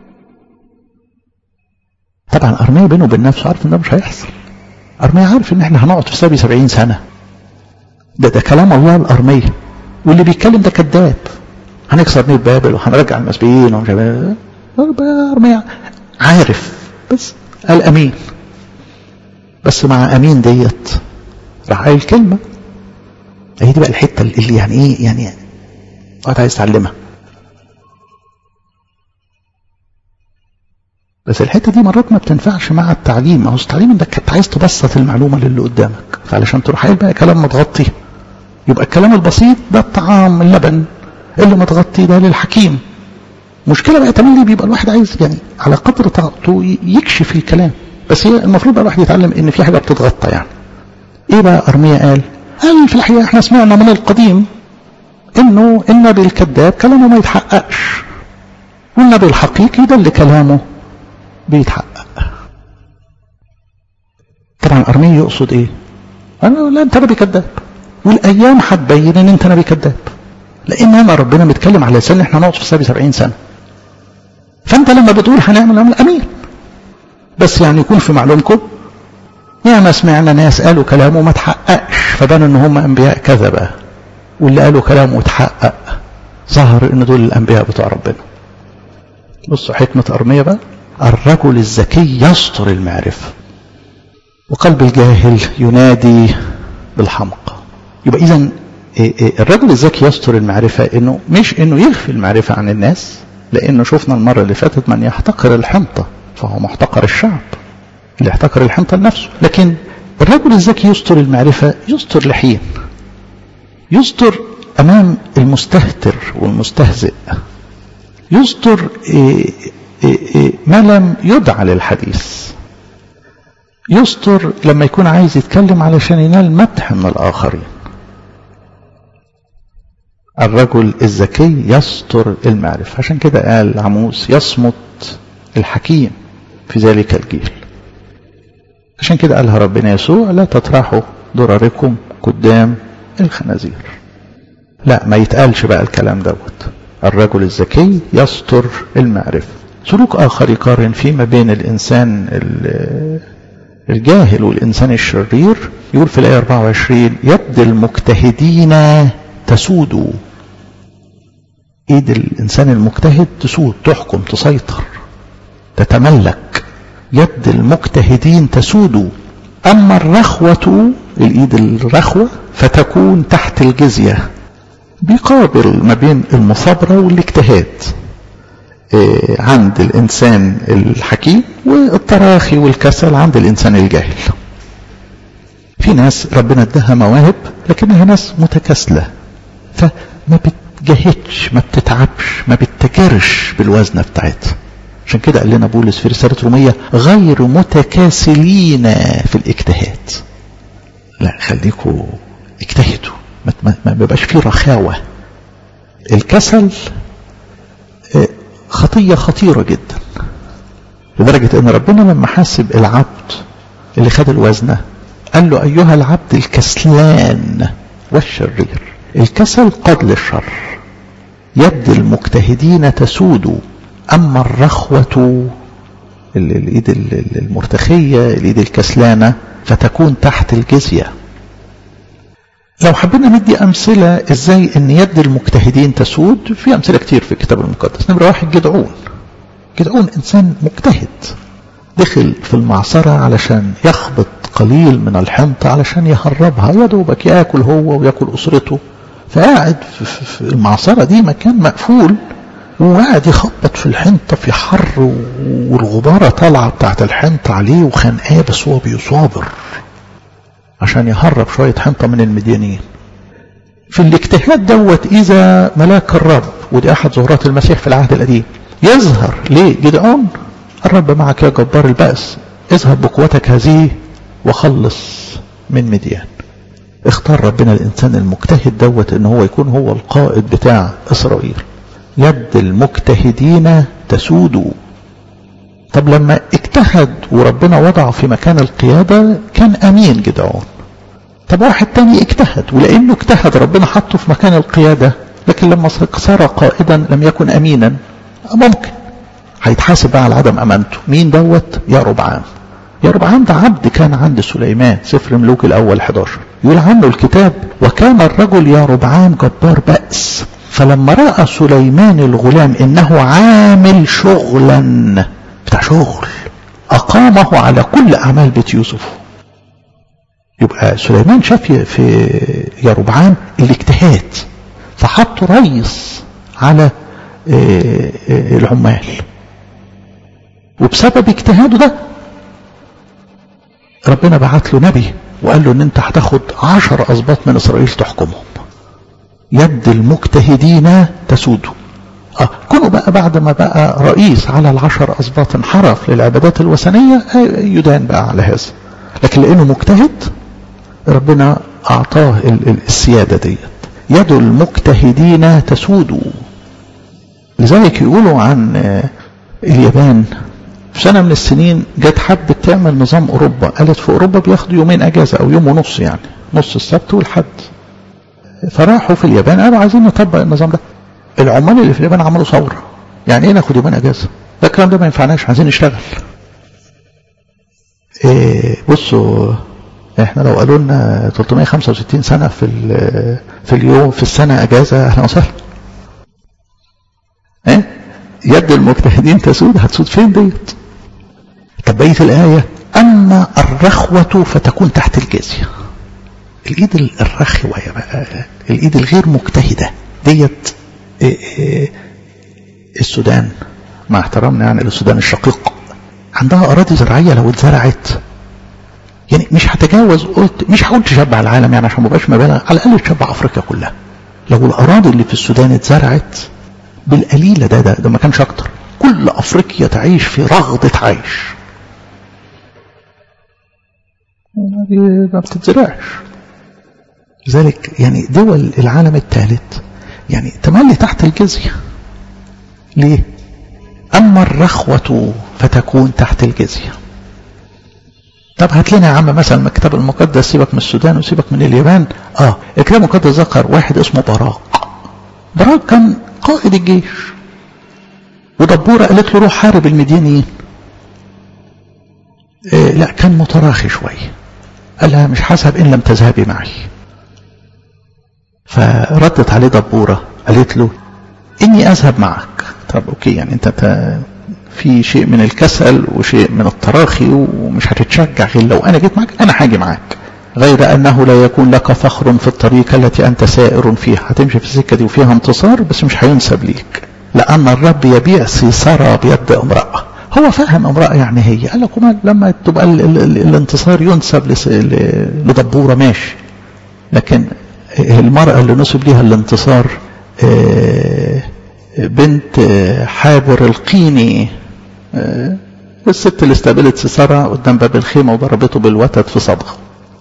طبعا أرميا بينه وبين نفسه عارف ان ده مش هيحصل. أرميا عارف ان احنا هنقعد في سبي سبعين سنة. ده ده كلام الله لأرميا، واللي بيتكلم ده كذاب. هنكسر نير بابل وهنرجع المسبيين ومش عارف. أرميا عارف، بس قال امين. بس مع امين ديت راح قايل كلمة. هي دي بقى الحتة اللي يعني ايه يعني وقت عايز تعلمها. بس الحتة دي مرات ما بتنفعش مع التعليم. اهو التعليم انك كنت عايز تبسط المعلومة للي قدامك، فعلشان تروح قايل بقى كلام متغطي، يبقى الكلام البسيط ده الطعام اللبن، اللي متغطي ده للحكيم. مشكلة بقى تملي بيبقى الواحد عايز يعني على قدر طاقته يكشف الكلام، بس هي المفروض بقى الواحد يتعلم ان في حاجة بتتغطى. يعني ايه بقى أرميا قال؟ قال في الحقيقة احنا سمعنا من القديم انه النبي الكذاب كلامه ما يتحققش، والنبي الحقيقي ده اللي كلامه بيتحقق. طبعا أرميا يقصد ايه؟ انا لا انت نبي كذاب، والايام هتبين ان انت نبي كذاب، لان انا ربنا متكلم على لسان احنا نقعد في سبي سبعين سنة. فانت لما بتقول هنعمل نعمل امين، بس يعني يكون في معلومكم يا ما سمعنا ناس قالوا كلامه ما تحققش فبان ان هم انبياء كذبة، واللي قالوا كلامه اتحقق ظهر ان دول الانبياء بتوع ربنا. بصوا حكمة أرميا بقى. الرجل الذكي يستر المعرفة وقلب الجاهل ينادي بالحمق. يبقى اذا الرجل الذكي يستر المعرفة، انه مش انه يخفي المعرفة عن الناس، لانه شفنا المرة اللي فاتت من يحتقر الحنطة فهو محتقر الشعب، اللي يحتقر الحنطة لنفسه. لكن الرجل الذكي يستر المعرفة، يستر لحين، يستر امام المستهتر والمستهزئ، يستر ما لم يدع للحديث، يستر لما يكون عايز يتكلم علشان ينال مدح من الآخرين. الرجل الذكي يستر المعرفة. عشان كده قال عموس يصمت الحكيم في ذلك الجيل. عشان كده قالها ربنا يسوع: لا تطرحوا ضرركم قدام الخنازير. لا، ما يتقالش بقى الكلام دوت. الرجل الذكي يستر المعرفة. سلوك آخر يقارن فيما بين الإنسان الجاهل والإنسان الشرير. يقول في الآية أربعة وعشرين: يد المجتهدين تسود. ايد الإنسان المجتهد تسود، تحكم، تسيطر، تتملك. يد المجتهدين تسود، أما الرخوة، الإيد الرخوة، فتكون تحت الجزية. بيقابل ما بين المثابرة والاجتهاد عند الإنسان الحكيم، والتراخي والكسل عند الإنسان الجاهل. في ناس ربنا ادها مواهب لكنها ناس متكاسلة، فما بتجهدش، ما بتتعبش، ما بتتجرش بالوزنة بتاعتها. عشان كده قال لنا بولس في رسالة رومية: غير متكاسلين في الاجتهاد. لا، خليكوا اجتهدوا، ما, ما بيبقاش فيه رخاوة. الكسل خطية خطيرة جدا، لدرجة ان ربنا لما حاسب العبد اللي خد الوزنة قال له: ايها العبد الكسلان والشرير. الكسل قتل الشر. يد المجتهدين تسود، اما الرخوة، الايد المرتخية، الايد الكسلانة، فتكون تحت الجزية. لو حبينا ندي أمثلة إزاي أن يد المجتهدين تسود، في أمثلة كتير في الكتاب المقدس. نمرة واحد: جدعون. جدعون إنسان مجتهد، دخل في المعصرة علشان يخبط قليل من الحنطة علشان يهربها، يا دوبك يأكل هو ويأكل أسرته. فقاعد في المعصرة دي مكان مقفول، وقاعد يخبط في الحنطة في حر، والغبارة طالعة بتاعت الحنطة عليه وخانقاه، بس هو بيصابر عشان يهرب شوية حنطة من المديانين. في الاجتهاد دوت إذا ملاك الرب، ودي أحد ظهورات المسيح في العهد القديم، يظهر ليه جدعون: الرب معك يا جبار البأس، اذهب بقوتك هذه وخلص من مديان. اختار ربنا الإنسان المجتهد دوت إن هو يكون هو القائد بتاع إسرائيل. يد المجتهدين تسود. طب لما اجتهد وربنا وضعه في مكان القيادة كان أمين جدعون. طب واحد تاني اجتهد، ولأنه اجتهد ربنا حطه في مكان القيادة، لكن لما صار قائدا لم يكن أمينا، ممكن هيتحاسب على عدم أمانته. مين دوت؟ يربعام. يربعام ده عبد كان عند سليمان. سفر ملوك الأول أحد عشر يقول عنه الكتاب: وكان الرجل يربعام جبار بأس، فلما رأى سليمان الغلام إنه عامل شغلا، بتاع شغل، أقامه على كل أعمال بيت يوسف. يبقى سليمان شاف في يربعام الاجتهاد، فحط رئيس على العمال، وبسبب اجتهاده ده ربنا بعت له نبي وقال له ان انت هتاخد عشر أسباط من إسرائيل تحكمهم. يد المجتهدين تسود. آه كونه بقى بعد ما بقى رئيس على العشر أسباط انحرف للعبادات الوثنية، يدان بقى على هذا، لكن لأنه مجتهد ربنا أعطاه السيادة ديت. يد المجتهدين تسود. لذلك يقولوا عن اليابان في سنة من السنين جت حد تعمل نظام أوروبا، قالت في أوروبا بياخدوا يومين أجازة أو يوم ونص، يعني نص السبت والحد. فراحوا في اليابان قالوا عايزين نطبق النظام ده. العمال اللي في اليابان عملوا ثورة: يعني ايه ناخد يومين اجازه؟ ده الكلام ده ما ينفعناش، عايزين نشتغل. إيه بصوا، احنا لو قالوا لنا ثلاثمائة وخمسة وستين سنه في في اليوم في السنه اجازه، اهلا وسهلا. ايه يد المجتهدين تسود، هتسود فين ديت؟ طب بقيه الايه: اما الرخوه فتكون تحت الجزيه. الايد الرخوه يا بقى، الايد الغير مجتهده ديت. إيه إيه السودان، مع احترامنا يعني للسودان الشقيق، عندها اراضي زراعيه لو اتزرعت يعني مش هتجاوز، قلت مش هقول تشبع العالم يعني عشان ما بقاش مبالغ، على الاقل تشبع افريقيا كلها. لو الاراضي اللي في السودان اتزرعت بالقليله ده ده, ده ما كانش اكتر، كل افريقيا تعيش في رغده عيش. ما بتتزرعش. لذلك يعني دول العالم الثالث يعني تملي تحت الجزية. ليه؟ أما الرخوة فتكون تحت الجزية. طب هات لنا يا عم مثلا من الكتاب المقدس، سيبك من السودان وسيبك من اليابان. اه الكتاب المقدس ذكر واحد اسمه براق. براق كان قائد الجيش، ودبورة قالت له روح حارب المديانيين. إيه لا كان متراخي شويه، قال لها مش هذهب ان لم تذهبي معي. فردت عليه دبورة قالت له اني اذهب معك. طب اوكي، يعني انت في شيء من الكسل وشيء من التراخي ومش هتتشجع غير لو انا جيت معك. انا هاجي معاك، غير انه لا يكون لك فخر في الطريق التي انت سائر فيها. هتمشي في السكه دي وفيها انتصار بس مش هينسب ليك، لان الرب يبيع سيسرة بيد امراه. هو فهم امراه يعني هي، قال لك وما لما تبقى ال ال ال الانتصار ينسب لدبوره ماشي، لكن المراه اللي نسب ليها الانتصار بنت حابر القيني، الست اللي استقبلت سيسرة قدام باب الخيمة وضربته بالوتد في صدغه.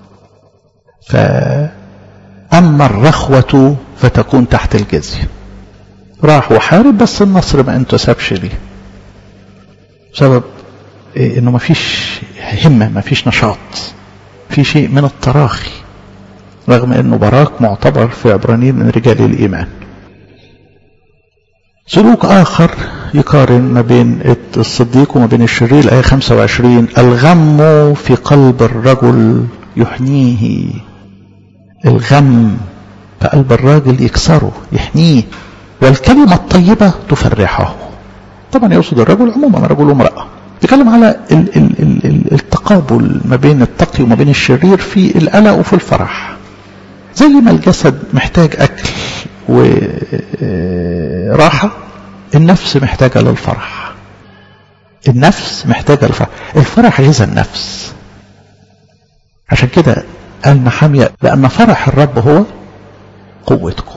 فأما الرخوة فتكون تحت الجزية. راح وحارب بس النصر ما انتسبش ليه، بسبب انه ما فيش همة، ما فيش نشاط، في شيء من التراخي، رغم انه براق معتبر في عبرانيين من رجال الايمان. سلوك آخر يقارن ما بين الصديق وما بين الشرير، الآية خمسة وعشرين: الغم في قلب الرجل يحنيه. الغم في قلب الراجل يكسره يحنيه، والكلمة الطيبة تفرحه. طبعا يقصد الرجل عموما، رجل وامرأة. يتكلم على ال ال ال التقابل ما بين التقي وما بين الشرير في القلق وفي الفرح. زي ما الجسد محتاج أكل وراحة، النفس محتاجة للفرح. النفس محتاجة للفرح، الفرح غذا النفس. عشان كده قال نحمية: لأن فرح الرب هو قوتكم.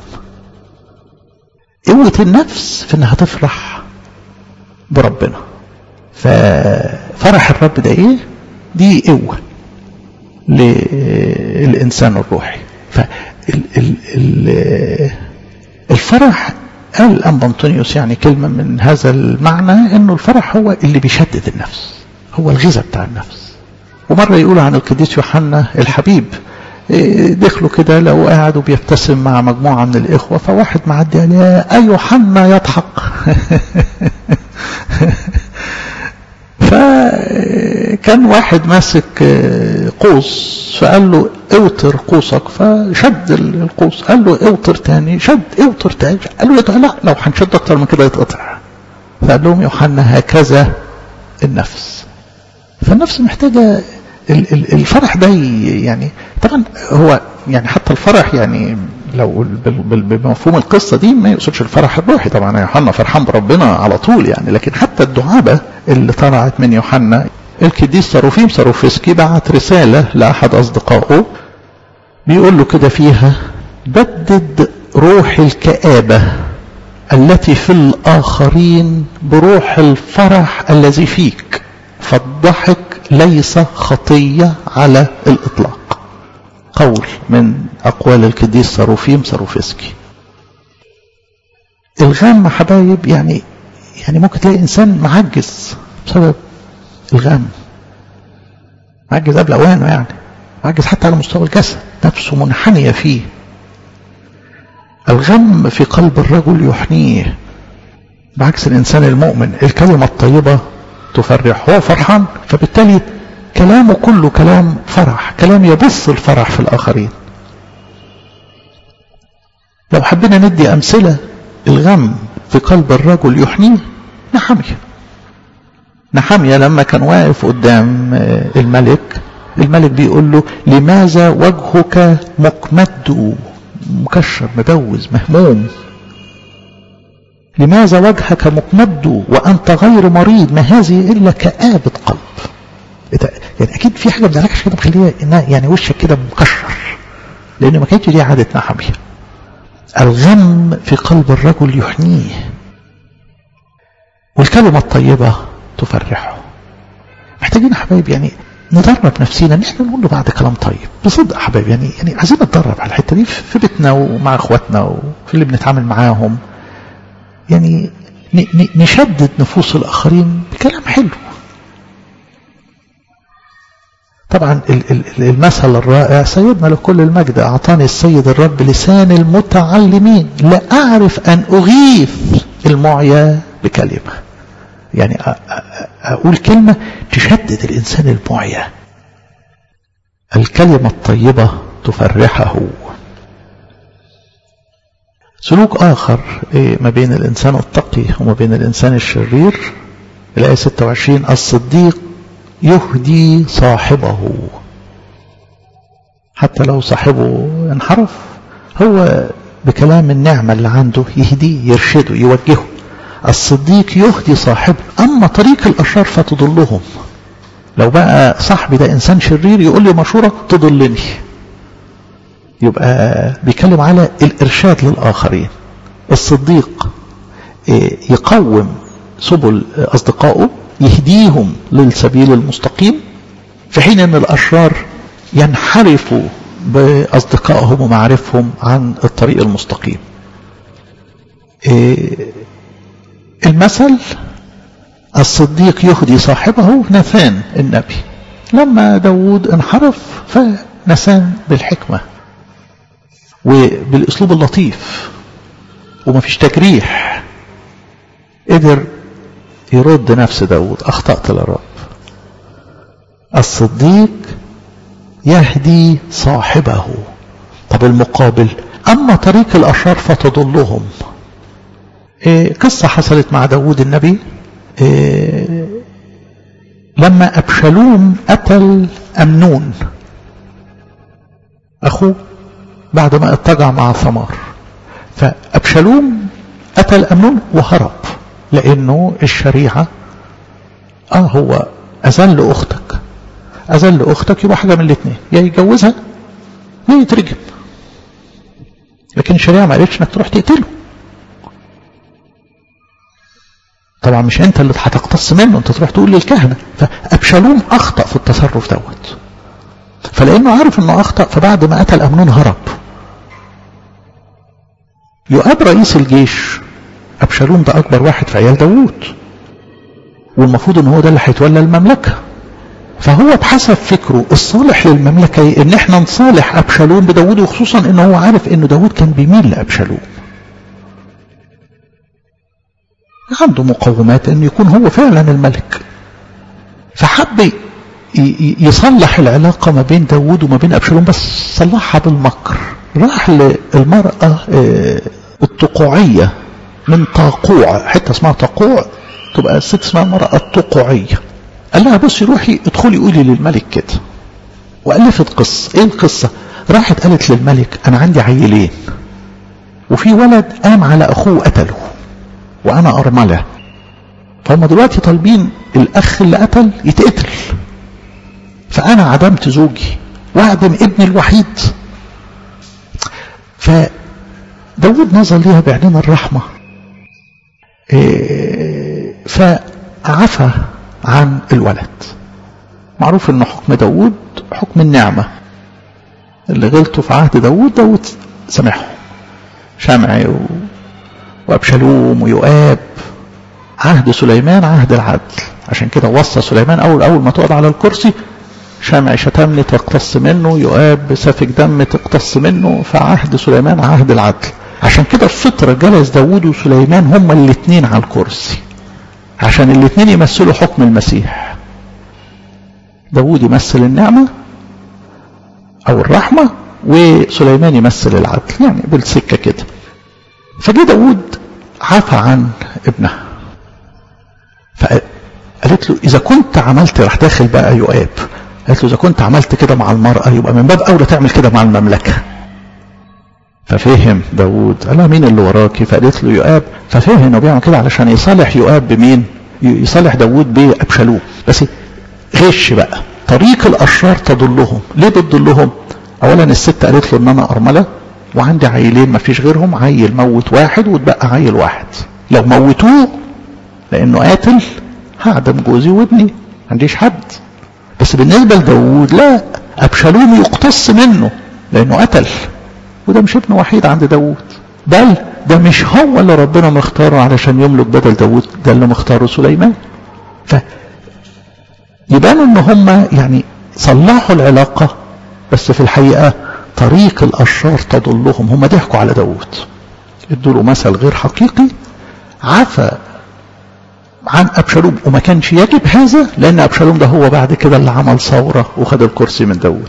قوة النفس في انها تفرح بربنا. ففرح الرب ده ايه؟ دي قوة للإنسان الروحي. فالفرح قال الأنبا أنطونيوس يعني كلمة من هذا المعنى، انه الفرح هو اللي بيشدد النفس، هو الغذاء بتاع النفس. ومرة يقول عن القديس يوحنا الحبيب، دخلوا كده لو قاعد وبيبتسم مع مجموعة من الإخوة، فواحد معدي قال: يا يوحنا يضحك. فكان واحد ماسك قوس فقال له: اوتر قوسك، فشد القوس. قال له: اوتر تاني، شد، اوتر تاني. قال له: لا، لو هنشد اكتر من كده يتقطع. فقال لهم يوحنا: هكذا النفس. فالنفس محتاجة الفرح ده. يعني طبعا هو يعني حتى الفرح يعني لو بمفهوم القصة دي ما يقصدش الفرح الروحي. طبعا يوحنا فرحان بربنا على طول يعني، لكن حتى الدعابة اللي طلعت من يوحنا، القديس صاروفيم صاروفسكي بعت رسالة لأحد أصدقائه بيقول له كده فيها: بدد روح الكآبة التي في الآخرين بروح الفرح الذي فيك، فالضحك ليس خطية على الإطلاق. قول من أقوال القديس صاروفيم صاروفسكي. الغم حبايب يعني يعني ممكن تلاقي إنسان معجز بسبب الغم، معجز قبل أوانه، يعني معجز حتى على مستوى الجسد، نفسه منحنية فيه. الغم في قلب الرجل يحنيه، بعكس الإنسان المؤمن الكلمة الطيبة تفرح. هو فرحان، فبالتالي كلامه كله كلام فرح، كلام يبث الفرح في الآخرين. لو حبينا ندي أمثلة الغم في قلب الرجل يحنيه، نحمية. نحمية لما كان واقف قدام الملك، الملك بيقول له: لماذا وجهك مكمد، مكشر، مبوز، مهموم؟ لماذا وجهك مكمد وأنت غير مريض؟ ما هذه إلا كآبة قلب. يعني أكيد في حاجة بدلكش كده مخليها يعني وشك كده مكشر، لأنه ما كانتش دي عادة نحمية. الغم في قلب الرجل يحنيه، والكلمة الطيبة تفرحه. محتاجين يا حبايب يعني ندرب نفسينا ان احنا نقول له بعد كلام طيب بصدق. حبايب يعني يعني عايزين نتدرب على الحته دي في بيتنا ومع اخواتنا وفي اللي بنتعامل معاهم، يعني نشدد نفوس الاخرين بكلام حلو. طبعا المثل الرائع سيدنا لكل المجد أعطاني السيد الرب لسان المتعلمين لا أعرف أن أغيث المعيا بكلمة. يعني أقول كلمة تشدد الإنسان المعيا. الكلمة الطيبة تفرحه. سلوك آخر ما بين الإنسان التقي وما بين الإنسان الشرير، الآية ستة وعشرين: الصديق يهدي صاحبه. حتى لو صاحبه انحرف هو بكلام النعمة اللي عنده يهديه يرشده يوجهه. الصديق يهدي صاحبه، أما طريق الأشرار فتضلهم. لو بقى صاحبي ده إنسان شرير يقول لي مشورة تضلني، يبقى بيكلم على الإرشاد للآخرين. الصديق يقوم سبل أصدقائه، يهديهم للسبيل المستقيم، في حين أن الأشرار ينحرفوا بأصدقائهم ومعارفهم عن الطريق المستقيم. المثل الصديق يهدي صاحبه. ناثان النبي لما داود انحرف فناثان بالحكمة وبالأسلوب اللطيف وما فيش تجريح قدر يرد نفس داود. أخطأت للرب. الصديق يهدي صاحبه. طب المقابل: أما طريق الأشرار فتضلهم. إيه قصة حصلت مع داود النبي. إيه لما أبشالوم قتل أمنون أخوه بعد ما اتجع مع ثمار، فأبشالوم قتل أمنون وهرب، لأنه الشريعة آه هو أذل أختك أذل أختك يبقى حاجة من الاثنين، يا يجوزها يا يترجم. لكن الشريعة ما قالتش انك تروح تقتله. طبعا مش انت اللي هتقتص منه، انت تروح تقول للكهنة. فأبشالوم أخطأ في التصرف دوت، فلأنه عارف انه أخطأ فبعد ما قتل أمنون هرب. يؤاب رئيس الجيش، أبشالوم ده أكبر واحد في عيال داوود والمفروض ان هو ده اللي هيتولى المملكة، فهو بحسب فكره الصالح للمملكة ان احنا نصالح أبشالوم بداود، وخصوصا ان هو عارف ان داود كان بيميل لأبشالوم، عنده مقومات ان يكون هو فعلا الملك. فحب يصلح العلاقة ما بين داود وما بين أبشالوم، بس صلحها بالمكر. راح للمرأة التقوعية من طاقوع، حتى اسمها طاقوع تبقى الست اسمها المرأة التقوعية. قال لها بصي روحي ادخلي قولي للملك كده، وألفت قصة. ايه القصة؟ راحت قالت للملك انا عندي عيلين وفي ولد قام على اخوه قتله وانا ارمله، فهم دلوقتي طالبين الاخ اللي قتل يتقتل، فانا عدمت زوجي واعدم ابني الوحيد. فداود نظر ليها بعينين الرحمة، فعفى عن الولد. معروف ان حكم داود حكم النعمة، اللي غلطوا في عهد داود داود سامحهم، شمعي وابشالوم ويؤاب. عهد سليمان عهد العدل، عشان كده وصى سليمان اول اول ما تقعد على الكرسي: شمعي شتمني تقتص منه، يؤاب سفك دم تقتص منه. فعهد سليمان عهد العدل. عشان كده في فترة جلس داود وسليمان هما الاثنين على الكرسي، عشان الاثنين يمثلوا حكم المسيح. داود يمثل النعمة او الرحمة، وسليمان يمثل العدل، يعني بالسكة كده. فجي داود عفى عن ابنها، فقالت له اذا كنت عملت، راح داخل بقى يؤاب، قالت له اذا كنت عملت كده مع المرأة يبقى من باب اولى تعمل كده مع المملكة. ففهم داود، قال لها مين اللي وراكي؟ فقالت له يؤاب. ففهم انه بيعمل كده علشان يصالح يؤاب بمين؟ يصالح داود بأبشالوم. بس غش بقى، طريق الاشرار تضلهم. ليه بتضلهم؟ اولا الست قالت له ان انا ارمله وعندي عيلين ما فيش غيرهم، عيل موت واحد وتبقى عيل واحد، لو موتوه لانه قاتل هعدم جوزي وابني، ما عنديش حد. بس بالنسبة لداود لا، أبشالوم يقتص منه لأنه قتل، وده مش ابن وحيد عند داود، بل ده مش هو اللي ربنا مختاره علشان يملك بدل داود، ده اللي مختاره سليمان. فيبانوا ان هم يعني صلحوا العلاقة، بس في الحقيقة طريق الأشرار تضلهم. هم ضحكوا على داود، ادوا له مثل غير حقيقي، عفى عن أبشالوم، وما كانش يجب هذا، لأن أبشالوم ده هو بعد كده اللي عمل ثورة وخد الكرسي من داود.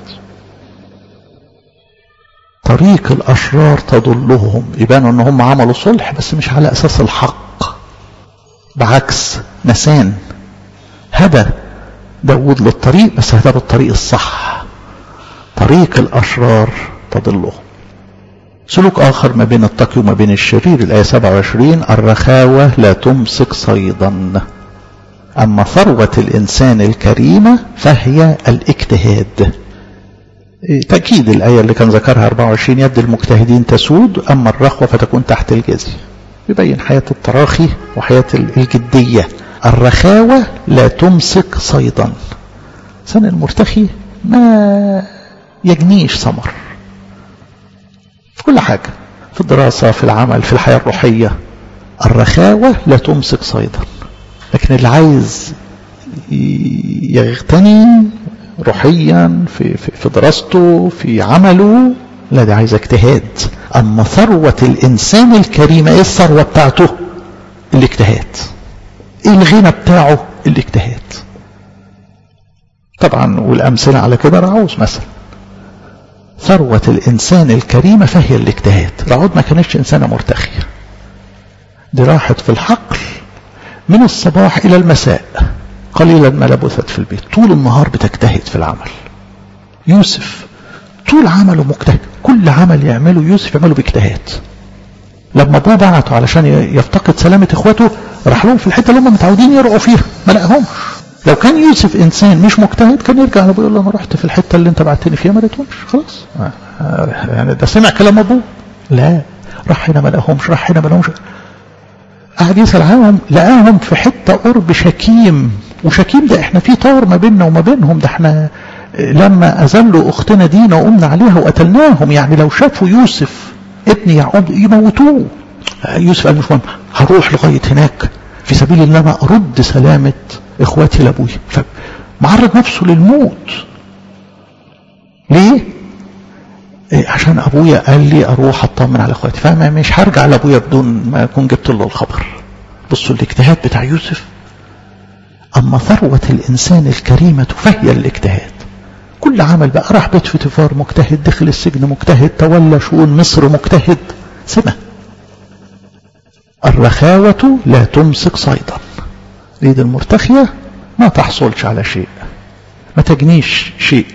طريق الأشرار تضلهم، يبانوا ان هم عملوا صلح بس مش على أساس الحق، بعكس نسان هدى داود للطريق، بس هدى بالطريق الصح. طريق الأشرار تضلهم. سلوك آخر ما بين التقي وما بين الشرير، الآية سبعة وعشرين: الرخاوة لا تمسك صيدا، أما ثروة الإنسان الكريمة فهي الاجتهاد. تأكيد الآية اللي كان ذكرها أربعة وعشرين: يد المجتهدين تسود، أما الرخوة فتكون تحت الجزي. يبين حياة التراخي وحياة الجدية. الرخاوة لا تمسك صيدا، الإنسان المرتخي ما يجنيش ثمر في كل حاجة، في الدراسة، في العمل، في الحياة الروحية. الرخاوة لا تمسك صيدا. لكن اللي عايز يغتني روحيا في, في, في دراسته، في عمله، لا، ده عايز اجتهاد. أما ثروة الإنسان الكريمة، ايه الثروة بتاعته؟ الاجتهاد. ايه الغنى بتاعه؟ الاجتهاد. طبعا والأمثلة على كده رعوز مثلا. ثروة الإنسان الكريمة فهي الاجتهاد. رعود ما كانتش إنسانة مرتخية، دي راحت في الحقل من الصباح إلى المساء، قليلا ما لبثت في البيت، طول النهار بتجتهد في العمل. يوسف طول عمله مجتهد، كل عمل يعمله يوسف يعمله باجتهاد. لما ابوه بعته علشان يفتقد سلامة اخواته، راح لهم في الحتة اللي هم متعودين يرقوا فيها، ما لقاهمش. لو كان يوسف انسان مش مجتهد كان يرجع لابوه يقول له انا رحت في الحتة اللي انت بعتني فيها ما لقيتهمش، خلاص. يعني ده سمع كلام ابوه؟ لا، راح هنا ما لقاهمش، راح هنا ما لقاهمش، قعد يسأل عنهم، لقاهم في حتة قرب شكيم. وشكيم ده احنا في طار ما بيننا وما بينهم، ده احنا لما أذلوا أختنا دينا وقمنا عليها وقتلناهم، يعني لو شافوا يوسف ابن يعقوب يموتوه. يوسف قال مش مهم، هروح لغاية هناك في سبيل ان انا ارد سلامة اخواتي لابويا. فمعرض نفسه للموت. ليه؟ إيه؟ عشان ابويا قال لي اروح اطمن على اخواتي، فاهم؟ مش هرجع لابويا بدون ما اكون جبت له الخبر. بصوا الاجتهاد بتاع يوسف. اما ثروة الانسان الكريمة فهي الاجتهاد. كل عمل بقى، راح بيت فوتيفار مجتهد، دخل السجن مجتهد، تولى شؤون مصر مجتهد، سمة. الرخاوة لا تمسك صيدا. اليد المرتخية ما تحصلش على شيء، ما تجنيش شيء.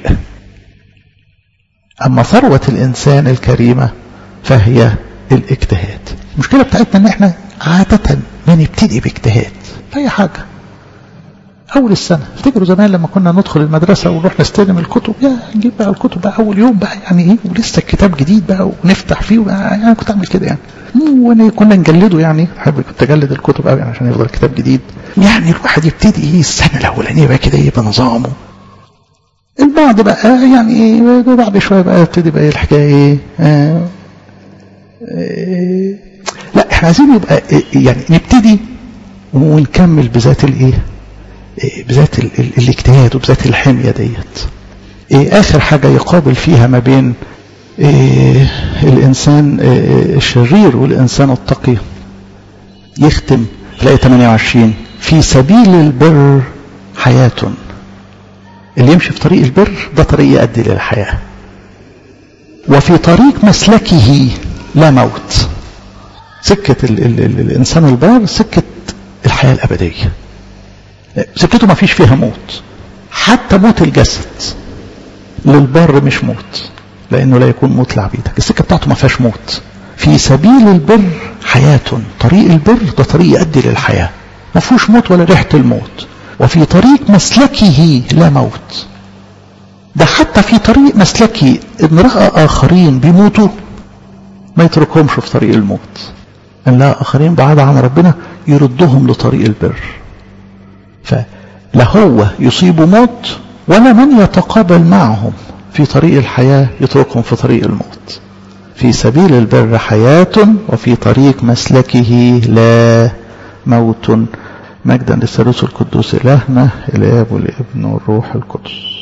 أما ثروة الإنسان الكريمة فهي الاجتهاد. المشكلة بتاعتنا ان احنا عادة ما نبتدي باجتهاد في أي حاجة. أول السنة افتكروا زمان لما كنا ندخل المدرسة ونروح نستلم الكتب، يا نجيب بقى الكتب بقى أول يوم بقى، يعني إيه، ولسه الكتاب جديد بقى ونفتح فيه. يعني أنا كنت أعمل كده يعني، وانا كنا نجلده، يعني احب كنت اجلد الكتب قوي يعني عشان يفضل الكتاب جديد. يعني الواحد يبتدي ايه السنه الاولانيه بقى كده ايه بنظامه. البعض بقى يعني ايه بعد شويه بقى يبتدي بقى الحكايه ايه آه آه لا احنا عايزين يبقى إيه يعني نبتدي ونكمل بذات الايه إيه بذات ال ال الاجتهاد وبذات الحميه ديت. إيه اخر حاجه يقابل فيها ما بين إيه الإنسان إيه الشرير والإنسان التقي. يختم في الآية ثمانية وعشرين: في سبيل البر حياة. اللي يمشي في طريق البر ده طريق يؤدي للحياة. وفي طريق مسلكه لا موت. سكة ال ال ال الإنسان البار سكة الحياة الأبدية، سكته ما فيش فيها موت، حتى موت الجسد للبر مش موت، لأنه لا يكون موت لعبيدك. السكة بتاعته ما فيهاش موت. في سبيل البر حياة. طريق البر ده طريق يؤدي للحياة، ما فيهوش موت ولا ريحة الموت. وفي طريق مسلكه لا موت. ده حتى في طريق مسلكه إن رأى آخرين بيموتوا ما يتركهمش في طريق الموت. إن لقى آخرين بعاد عن ربنا يردهم لطريق البر. فلا هو يصيب موت ولا من يتقابل معهم في طريق الحياة يتركهم في طريق الموت. في سبيل البر حياة وفي طريق مسلكه لا موت. مجدا للثالوث القدوس إلهنا الآب والابن والروح القدس.